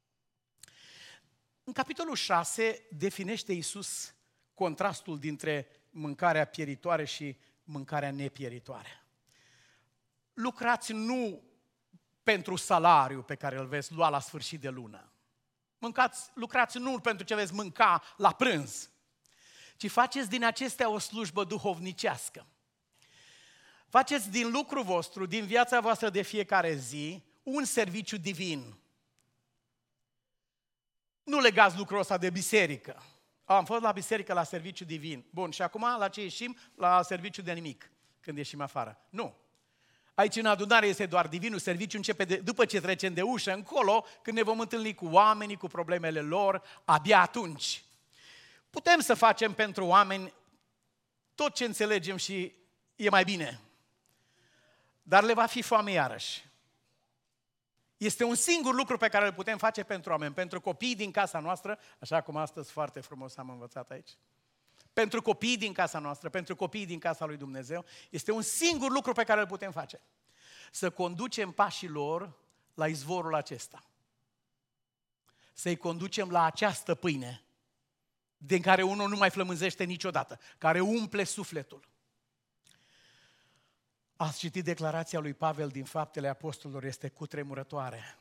În capitolul 6 definește Iisus contrastul dintre mâncarea pieritoare și mâncarea nepieritoare. Lucrați nu pentru salariul pe care îl veți lua la sfârșit de lună. Lucrați nu pentru ce veți mânca la prânz, ci faceți din acestea o slujbă duhovnicească. Faceți din lucrul vostru, din viața voastră de fiecare zi, un serviciu divin. Nu legați lucrul ăsta de biserică. Am fost la biserică la serviciu divin. Bun, și acum la ce ieșim? La serviciu de nimic, când ieșim afară. Nu. Aici în adunare este doar divinul, serviciu începe după ce trecem de ușă încolo, când ne vom întâlni cu oamenii, cu problemele lor, abia atunci. Putem să facem pentru oameni tot ce înțelegem și e mai bine. Dar le va fi foame iarăși. Este un singur lucru pe care îl putem face pentru oameni, pentru copiii din casa noastră, așa cum astăzi foarte frumos am învățat aici. Pentru copiii din casa noastră, pentru copiii din casa lui Dumnezeu, este un singur lucru pe care îl putem face. Să conducem pașii lor la izvorul acesta. Să-i conducem la această pâine, din care unul nu mai flămânzește niciodată, care umple sufletul. Ați citit declarația lui Pavel din Faptele Apostolilor, este cutremurătoare.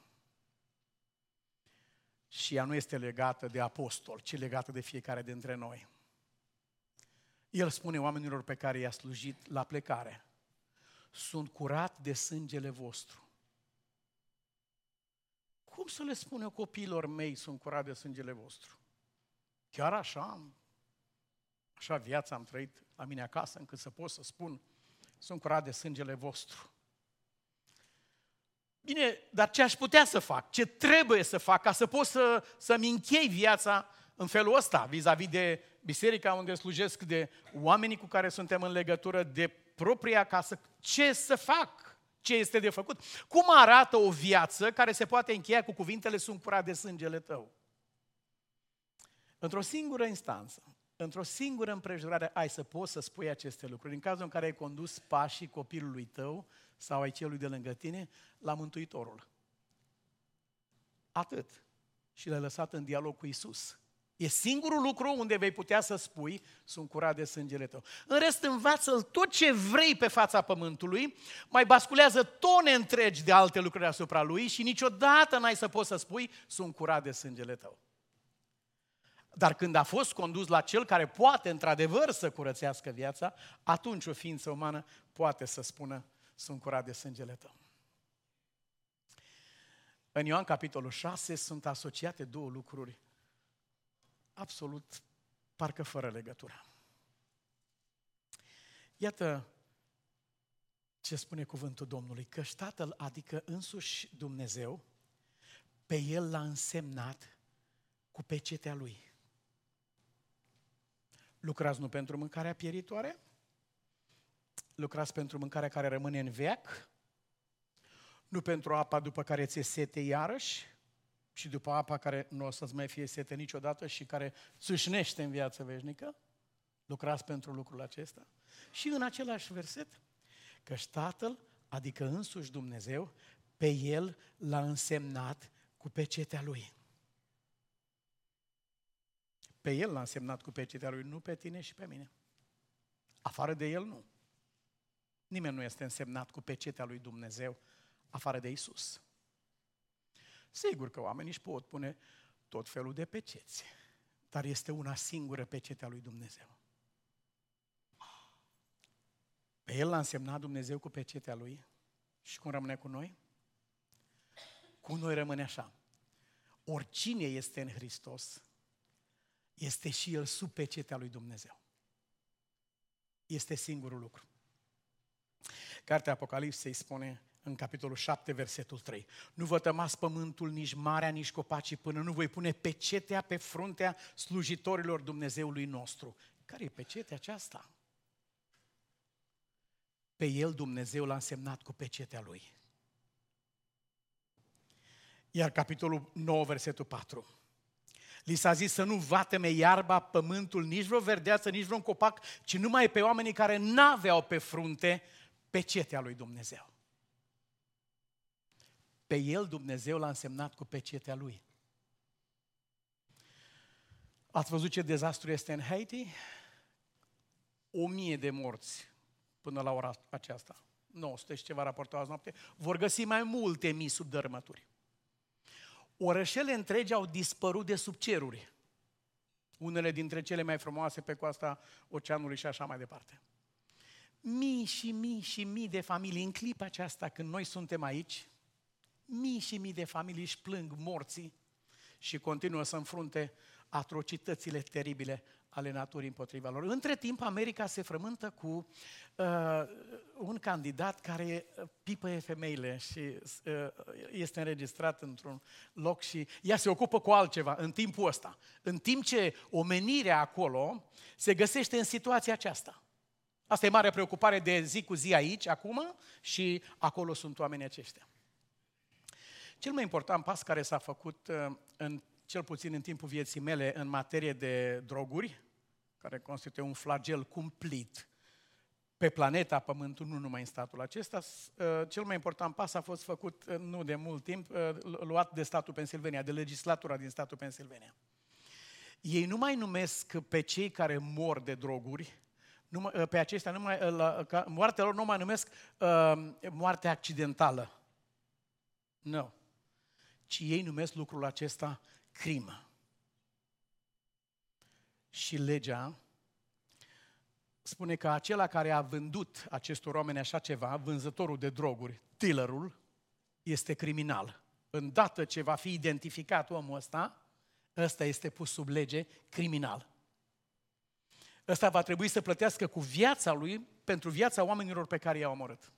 Și ea nu este legată de apostol, ci legată de fiecare dintre noi. El spune oamenilor pe care i-a slujit la plecare, sunt curat de sângele vostru. Cum să le spun eu copiilor mei, sunt curat de sângele vostru? Chiar așa? Așa viața am trăit la mine acasă, încât să pot să spun, sunt curat de sângele vostru. Bine, dar ce aș putea să fac? Ce trebuie să fac ca să pot să-mi închei viața în felul ăsta, vis-a-vis de biserica unde slujesc, de oamenii cu care suntem în legătură, de propria casă? Ce să fac? Ce este de făcut? Cum arată o viață care se poate încheia cu cuvintele sunt curat de sângele tău? Într-o singură instanță, într-o singură împrejurare, ai să poți să spui aceste lucruri. În cazul în care ai condus pașii copilului tău sau ai celui de lângă tine la Mântuitorul. Atât. Și l-ai lăsat în dialog cu Iisus. E singurul lucru unde vei putea să spui, sunt curat de sângele tău. În rest, învață-l tot ce vrei pe fața pământului, mai basculează tone întregi de alte lucruri asupra lui și niciodată n-ai să poți să spui, sunt curat de sângele tău. Dar când a fost condus la cel care poate într-adevăr să curățească viața, atunci o ființă umană poate să spună, sunt curat de sângele tău. În Ioan capitolul 6 sunt asociate două lucruri absolut parcă fără legătură. Iată ce spune cuvântul Domnului, că Tatăl, adică însuși Dumnezeu, pe El l-a însemnat cu pecetea Lui. Lucrați nu pentru mâncarea pieritoare? Lucrați pentru mâncarea care rămâne în veac? Nu pentru apa după care ți-e sete iarăși? Și după apa care nu o să-ți mai fie sete niciodată și care țâșnește în viață veșnică? Lucrați pentru lucrul acesta? Și în același verset, că Tatăl, adică însuși Dumnezeu, pe El l-a însemnat cu pecetea Lui. Pe El l-a însemnat cu pecetea Lui, nu pe tine și pe mine. Afară de El, nu. Nimeni nu este însemnat cu pecetea Lui Dumnezeu, afară de Iisus. Sigur că oamenii își pot pune tot felul de peceți, dar este una singură pecetea lui Dumnezeu. Pe El l-a însemnat Dumnezeu cu pecetea Lui și cum rămâne cu noi? Cu noi rămâne așa. Oricine este în Hristos, este și el sub pecetea lui Dumnezeu. Este singurul lucru. Cartea Apocalipsei spune în capitolul 7, versetul 3. Nu vă tămați pământul, nici marea, nici copacii, până nu voi pune pecetea pe fruntea slujitorilor Dumnezeului nostru. Care e pecetea aceasta? Pe El Dumnezeu l-a însemnat cu pecetea Lui. Iar capitolul 9, versetul 4. Li s-a zis să nu vateme iarba, pământul, nici vreo verdeață, nici vreun copac, ci numai pe oamenii care n-aveau pe frunte pecetea lui Dumnezeu. Pe El Dumnezeu l-a însemnat cu pecetea Lui. Ați văzut ce dezastru este în Haiti? 1000 de morți până la ora aceasta. 900 și ceva raportau azi noapte. Vor găsi mai multe mii sub dărâmături. Orășele întregi au dispărut de sub ceruri. Unele dintre cele mai frumoase pe coasta oceanului și așa mai departe. Mii și mii și mii de familii, în clipa aceasta când noi suntem aici, mii și mii de familii își plâng morții și continuă să înfrunte atrocitățile teribile ale naturii împotriva lor. Între timp, America se frământă cu un candidat care pipăie femeile și este înregistrat într-un loc și ea se ocupă cu altceva în timpul ăsta. În timp ce omenirea acolo se găsește în situația aceasta. Asta e marea preocupare de zi cu zi aici, acum, și acolo sunt oamenii aceștia. Cel mai important pas care s-a făcut, cel puțin în timpul vieții mele, în materie de droguri, care constituie un flagel cumplit pe planeta Pământul, nu numai în statul acesta, cel mai important pas a fost făcut nu de mult timp, luat de statul Pennsylvania, de legislatura din statul Pennsylvania. Ei nu mai numesc pe cei care mor de droguri, pe aceștia, moartea lor nu mai numesc moarte accidentală. Nu. Ci ei numesc lucrul acesta crimă. Și legea spune că acela care a vândut acestor oameni așa ceva, vânzătorul de droguri, dealerul, este criminal. Îndată ce va fi identificat omul ăsta, ăsta este pus sub lege criminal. ăsta va trebui să plătească cu viața lui pentru viața oamenilor pe care i-au omorât.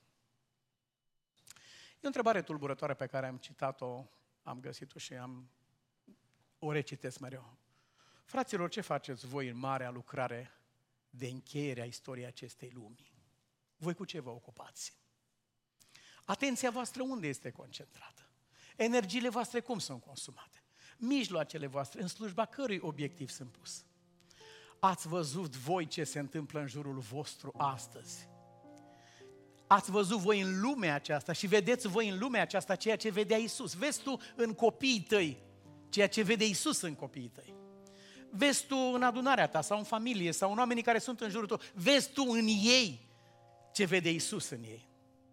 E o întrebare tulburătoare pe care am citat-o, am găsit-o și o recitesc mereu. Fraților, ce faceți voi în marea lucrare de încheiere a istoriei acestei lumi? Voi cu ce vă ocupați? Atenția voastră unde este concentrată? Energiile voastre cum sunt consumate? Mijloacele voastre în slujba cărui obiectiv sunt pus? Ați văzut voi ce se întâmplă în jurul vostru astăzi? Ați văzut voi în lumea aceasta și vedeți voi în lumea aceasta ceea ce vedea Iisus. Vezi tu în copiii tăi ceea ce vede Iisus în copiii tăi. Vezi tu în adunarea ta sau în familie sau în oamenii care sunt în jurul tău. Vezi tu în ei ce vede Iisus în ei.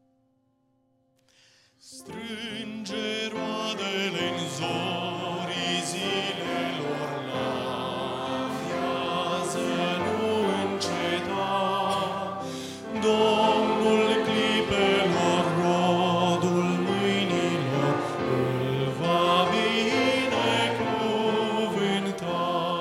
Strânge roadele în zorii zilelor, la viață nu înceta. Domnul clipelor, rodul mâinilor, îl va binecuvânta.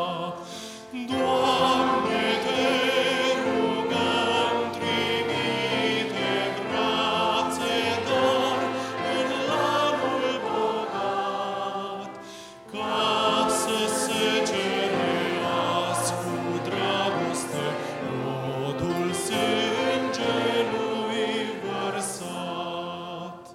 Doamne, te rugăm, trimite brațe, dar în lanul bogat, ca să secerească cu dragoste rodul sângelui vărsat.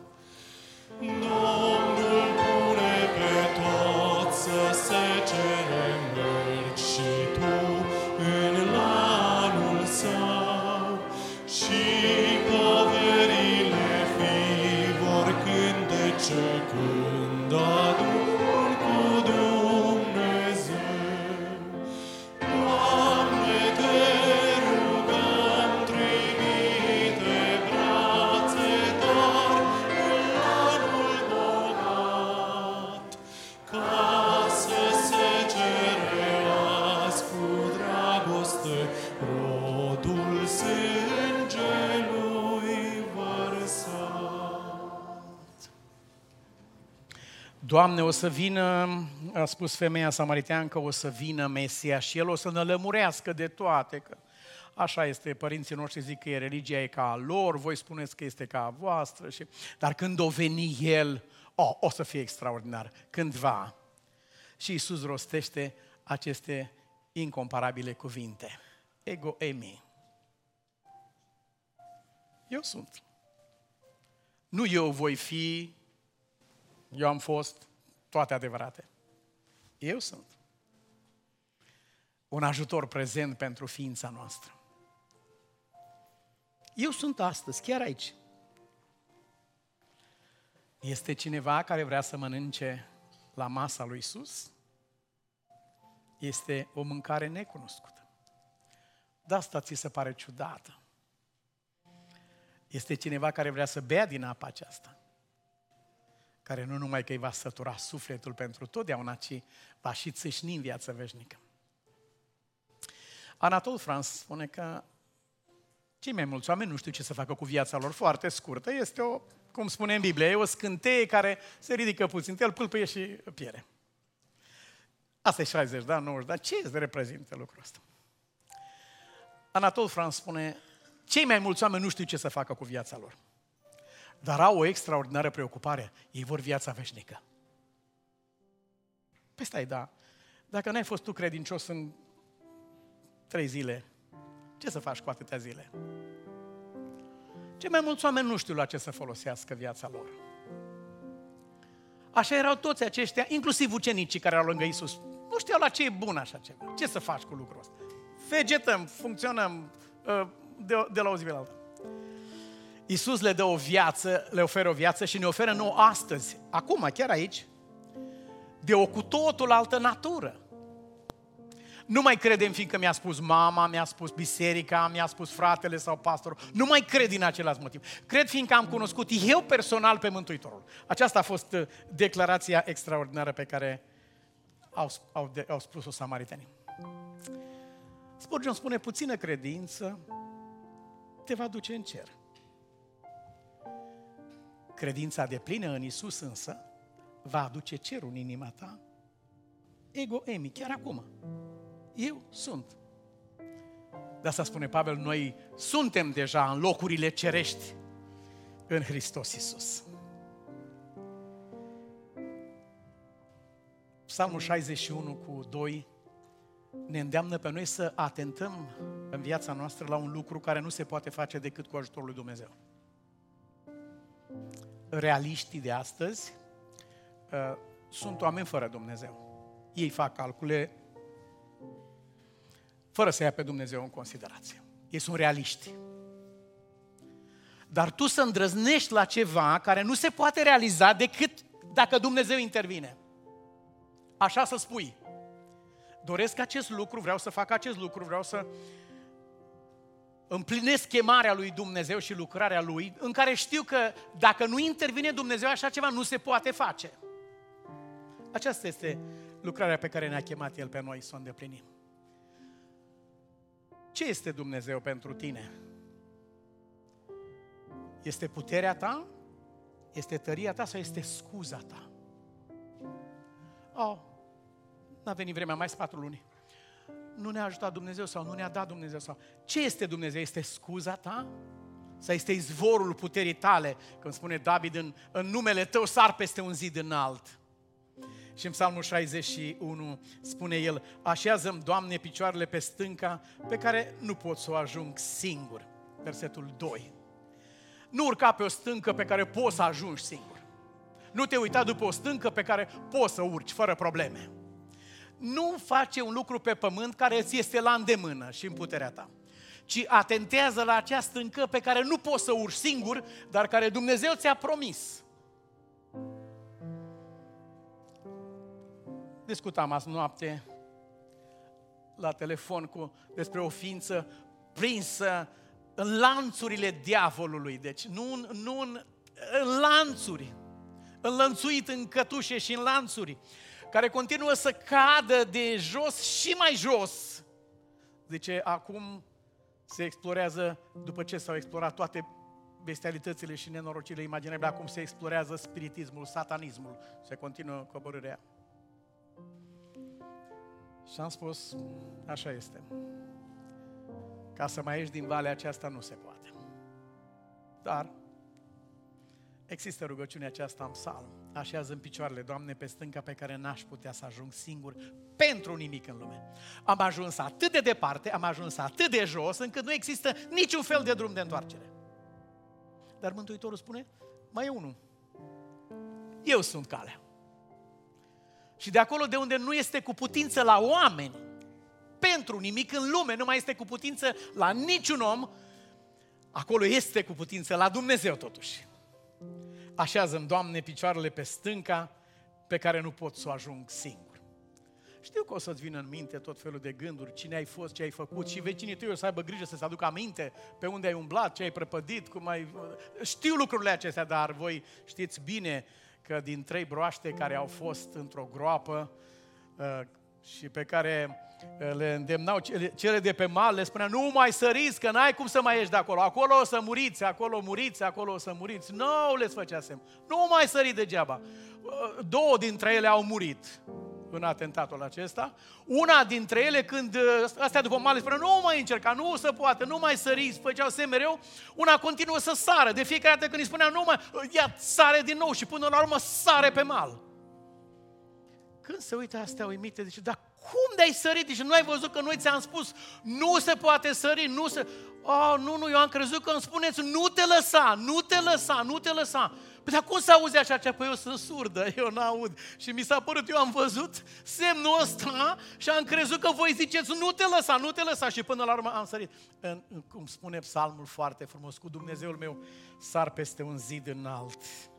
Domnul pune pe toți să secere mergi și tu în lanul său, și poverile fii vor cântece când adun cu Dumnezeu. Doamne, te rugăm, trimite brațe, dar în lanul bogat, ca să secerească cu dragoste rodul sângelui vărsat. Doamne, o să vină, a spus femeia samariteancă, o să vină Mesia și El o să ne lămurească de toate, că așa este, părinții noștri zic că religia e ca a lor, voi spuneți că este ca a voastră, dar când o veni El, o să fie extraordinar, cândva. Și Iisus rostește aceste incomparabile cuvinte. Ego eimi. Eu sunt. Nu eu voi fi, eu am fost, toate adevărate. Eu sunt. Un ajutor prezent pentru ființa noastră. Eu sunt astăzi, chiar aici. Este cineva care vrea să mănânce la masa lui Iisus? Este o mâncare necunoscută. De asta ți se pare ciudată. Este cineva care vrea să bea din apa aceasta, care nu numai că îi va sătura sufletul pentru totdeauna, ci va și țâșni în viață veșnică. Anatole France spune că cei mai mulți oameni nu știu ce să facă cu viața lor foarte scurtă. Este o, cum spune în Biblie, e o scânteie care se ridică puțin, el pâlpâie și pierde. Asta e 60, da, 90, dar ce îți reprezintă lucrul ăsta? Anatole France spune, cei mai mulți oameni nu știu ce să facă cu viața lor, dar au o extraordinară preocupare, ei vor viața veșnică. Păi stai, da, dacă n-ai fost tu credincios în 3 zile, ce să faci cu atâtea zile? Cei mai mulți oameni nu știu la ce să folosească viața lor. Așa erau toți aceștia, inclusiv ucenicii care erau lângă Iisus. Nu știau la ce e bun așa ceva. Ce să faci cu lucrul ăsta? Vegetăm, funcționăm de la o zi pe la alta. Iisus le dă o viață, le oferă o viață și ne oferă nouă astăzi, acum, chiar aici, de o cu totul altă natură. Nu mai credem fiindcă mi-a spus mama, mi-a spus biserica, mi-a spus fratele sau pastorul. Nu mai cred din același motiv. Cred fiindcă am cunoscut eu personal pe Mântuitorul. Aceasta a fost declarația extraordinară pe care au spus-o samaritenii. Spurgeon spune, puțină credință te va duce în cer. Credința deplină în Iisus însă va aduce cerul în inima ta. Ego eimi, chiar acum. Eu sunt. De asta spune Pavel, noi suntem deja în locurile cerești în Hristos Iisus. Psalmul 61:2 ne îndeamnă pe noi să atentăm în viața noastră la un lucru care nu se poate face decât cu ajutorul lui Dumnezeu. Realiștii de astăzi sunt oameni fără Dumnezeu. Ei fac calcule fără să ia pe Dumnezeu în considerație. Ei sunt realiști. Dar tu să îndrăznești la ceva care nu se poate realiza decât dacă Dumnezeu intervine. Așa să spui. Doresc acest lucru, vreau să fac acest lucru, vreau să împlinesc chemarea lui Dumnezeu și lucrarea lui, în care știu că dacă nu intervine Dumnezeu, așa ceva nu se poate face. Aceasta este lucrarea pe care ne-a chemat El pe noi să o îndeplinim. Ce este Dumnezeu pentru tine? Este puterea ta? Este tăria ta sau este scuza ta? N-a venit vremea, mai 4 luni. Nu ne-a ajutat Dumnezeu sau nu ne-a dat Dumnezeu sau... Ce este Dumnezeu? Este scuza ta? Sau este izvorul puterii tale? Când spune David, în numele tău sar peste un zid înalt. Și în Psalmul 61 spune el, așează-mi, Doamne, picioarele pe stânca pe care nu pot să o ajung singur. Versetul 2. Nu urca pe o stâncă pe care poți să ajungi singur. Nu te uita după o stâncă pe care poți să urci fără probleme. Nu face un lucru pe pământ care îți este la îndemână și în puterea ta, ci atentează la acea stâncă pe care nu poți să urci singur, dar care Dumnezeu ți-a promis. Discutam azi noapte la telefon despre o ființă prinsă în lanțurile diavolului, deci nu în lanțuri, înlănțuit în cătușe și în lanțuri, care continuă să cadă de jos și mai jos. Zice, acum se explorează, după ce s-au explorat toate bestialitățile și nenorocirile imaginabile, acum se explorează spiritismul, satanismul, se continuă coborârea. Și am spus, așa este. Ca să mai ieși din valea aceasta nu se poate. Dar există rugăciunea aceasta în psalm. Așează în picioarele, Doamne, pe stânca pe care n-aș putea să ajung singur pentru nimic în lume. Am ajuns atât de departe, am ajuns atât de jos, încât nu există niciun fel de drum de întoarcere. Dar Mântuitorul spune, mai e unul. Eu sunt calea. Și de acolo de unde nu este cu putință la oameni, pentru nimic în lume, nu mai este cu putință la niciun om, acolo este cu putință la Dumnezeu totuși. Așează-mi, Doamne, picioarele pe stânca pe care nu pot să o ajung singur. Știu că o să-ți vină în minte tot felul de gânduri, cine ai fost, ce ai făcut și vecinii tăi o să aibă grijă să-ți aducă aminte pe unde ai umblat, ce ai prăpădit, cum ai... Știu lucrurile acestea, dar voi știți bine că din 3 broaște care au fost într-o groapă și pe care le îndemnau cele de pe mal, le spunea, nu mai săriți, că n-ai cum să mai ieși de acolo, acolo o să muriți, acolo muriți, acolo o să muriți. Nu le făcea semn, nu mai sări degeaba. 2 dintre ele au murit în atentatul acesta. Una dintre ele, când astea după mal le spunea, nu mai încerca, nu se poate, nu mai săriți, făceau semn mereu, una continuă să sară. De fiecare dată când îi spunea, nu mai, ia, sare din nou și până la urmă sare pe mal. Când se uită astea uimite, zice, dar cum de-ai sărit? Deci nu ai văzut că noi ți-am spus, nu se poate sări, nu se... Nu, eu am crezut că îmi spuneți, nu te lăsa, nu te lăsa, nu te lăsa. Păi dar cum să auzi așa ceva? Păi eu sunt surdă, eu n-aud. Și mi s-a părut, eu am văzut semnul ăsta și am crezut că voi ziceți, nu te lăsa, nu te lăsa. Și până la urmă am sărit. Cum spune psalmul foarte frumos, cu Dumnezeul meu sar peste un zid înalt.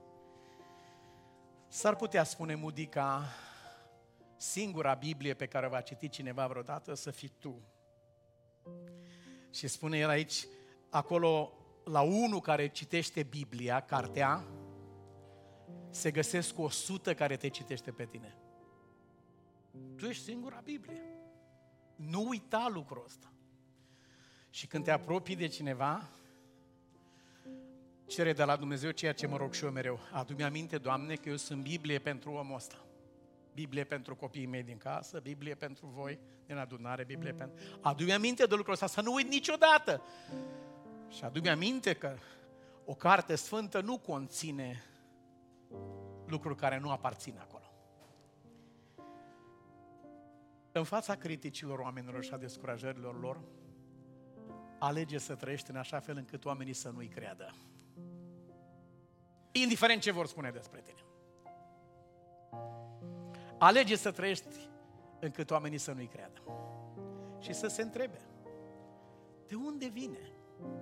S-ar putea spune Mudica, singura Biblie pe care va citi cineva vreodată să fii tu. Și spune el aici, acolo, la unul care citește Biblia, cartea, se găsesc 100 care te citește pe tine. Tu ești singura Biblie. Nu uita lucrul ăsta. Și când te apropii de cineva, cere de la Dumnezeu ceea ce mă rog și eu mereu. Adu-mi aminte, Doamne, că eu sunt Biblie pentru omul ăsta. Biblie pentru copiii mei din casă, Biblie pentru voi din adunare, Biblie pentru... Adu-mi aminte de lucrul ăsta, să nu uit niciodată. Și adu-mi aminte că o carte sfântă nu conține lucruri care nu aparțin acolo. În fața criticilor oamenilor și a descurajărilor lor, alege să trăiești în așa fel încât oamenii să nu-i creadă. Indiferent ce vor spune despre tine. Alege să trăiești încât oamenii să nu-i creadă. Și să se întrebe, de unde vine?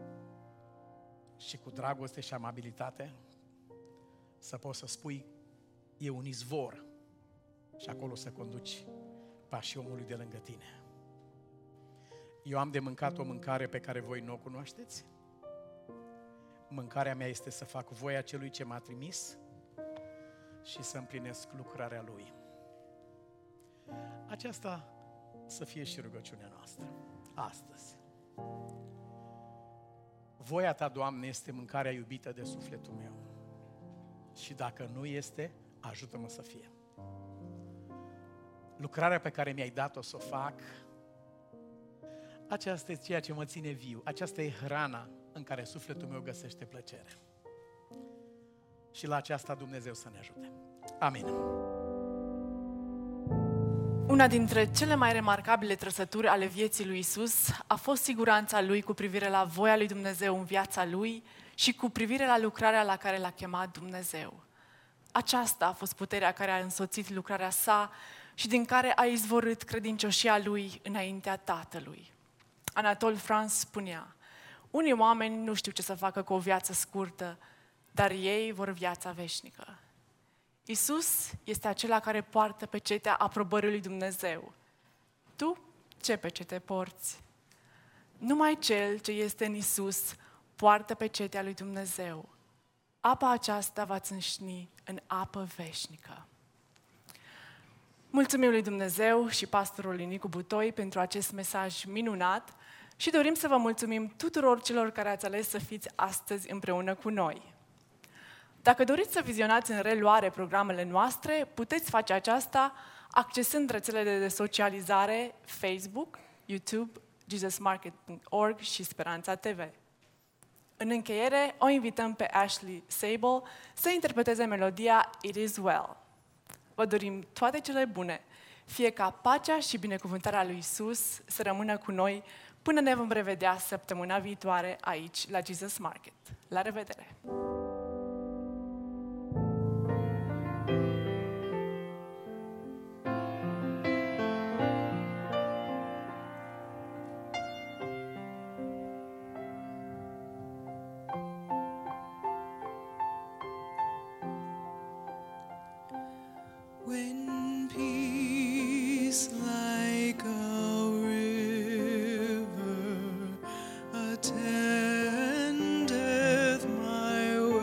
Și cu dragoste și amabilitate să poți să spui, e un izvor și acolo să conduci pașii omului de lângă tine. Eu am de mâncat o mâncare pe care voi nu o cunoașteți. Mâncarea mea este să fac voia celui ce m-a trimis și să împlinesc lucrarea Lui. Aceasta să fie și rugăciunea noastră astăzi. Voia Ta, Doamne, este mâncarea iubită de sufletul meu. Și dacă nu este, ajută-mă să fie. Lucrarea pe care mi-ai dat-o să o fac, aceasta este ceea ce mă ține viu. Aceasta e hrana în care sufletul meu găsește plăcere. Și la aceasta Dumnezeu să ne ajute. Amin. Una dintre cele mai remarcabile trăsături ale vieții lui Isus a fost siguranța lui cu privire la voia lui Dumnezeu în viața lui și cu privire la lucrarea la care l-a chemat Dumnezeu. Aceasta a fost puterea care a însoțit lucrarea sa și din care a izvorât credincioșia lui înaintea Tatălui. Anatole France spunea, unii oameni nu știu ce să facă cu o viață scurtă, dar ei vor viața veșnică. Isus este acela care poartă pecetea aprobării lui Dumnezeu. Tu ce pecete porți? Numai cel ce este în Isus poartă pecetea lui Dumnezeu. Apa aceasta va țâșni în apă veșnică. Mulțumim lui Dumnezeu și pastorului Nicu Butoi pentru acest mesaj minunat și dorim să vă mulțumim tuturor celor care ați ales să fiți astăzi împreună cu noi. Dacă doriți să vizionați în reluare programele noastre, puteți face aceasta accesând rețelele de socializare Facebook, YouTube, jesusmarket.org și Speranța TV. În încheiere, o invităm pe Ashley Sable să interpreteze melodia It Is Well. Vă dorim toate cele bune, fie ca pacea și binecuvântarea lui Isus să rămână cu noi până ne vom revedea săptămâna viitoare aici la Jesus Market. La revedere! When peace like a river attendeth my way,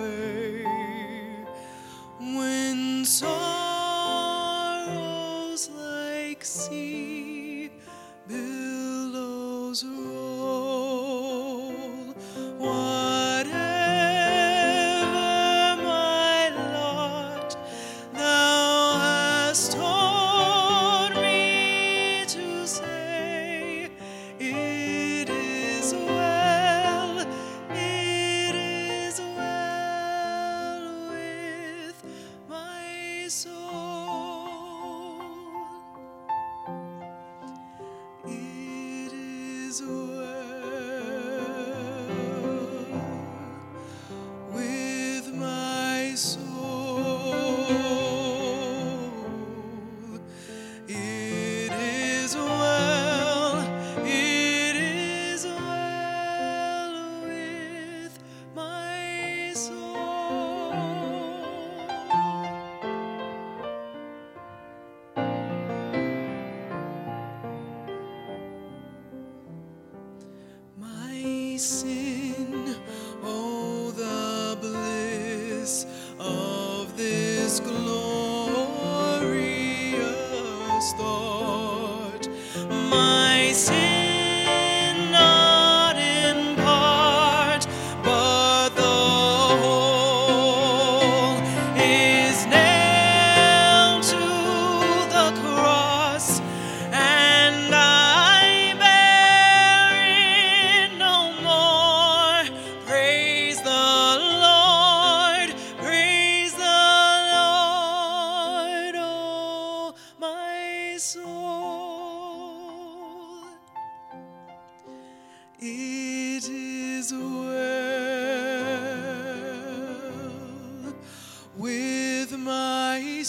well with my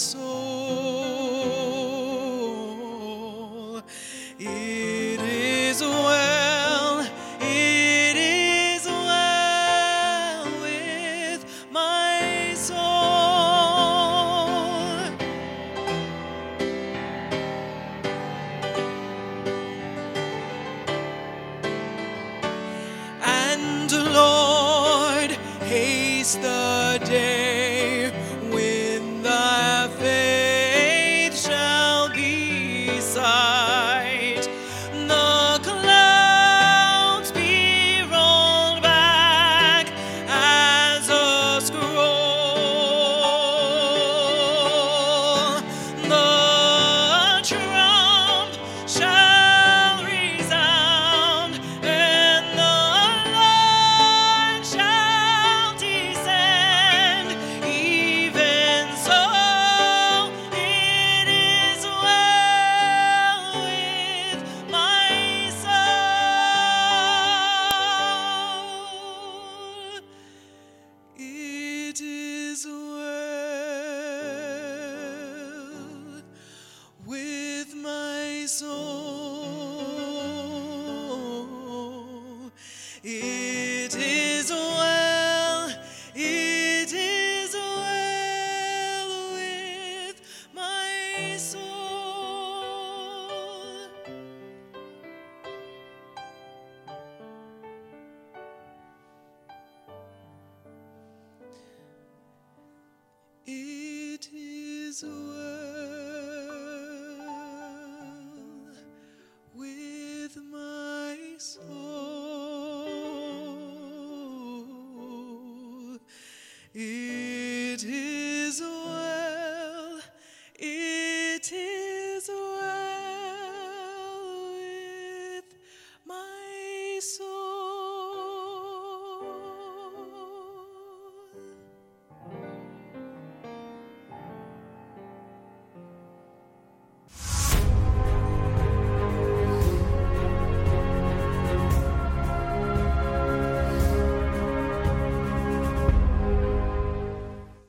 soul. It is well, it is well with my soul. And Lord, haste the day when thy faith shall be sight. The clouds be rolled back as a scroll. The trump shall resound, and the Lord shall descend. Even so, it is well with my soul. It is well with my soul. It is well, it is well with my soul. It is well.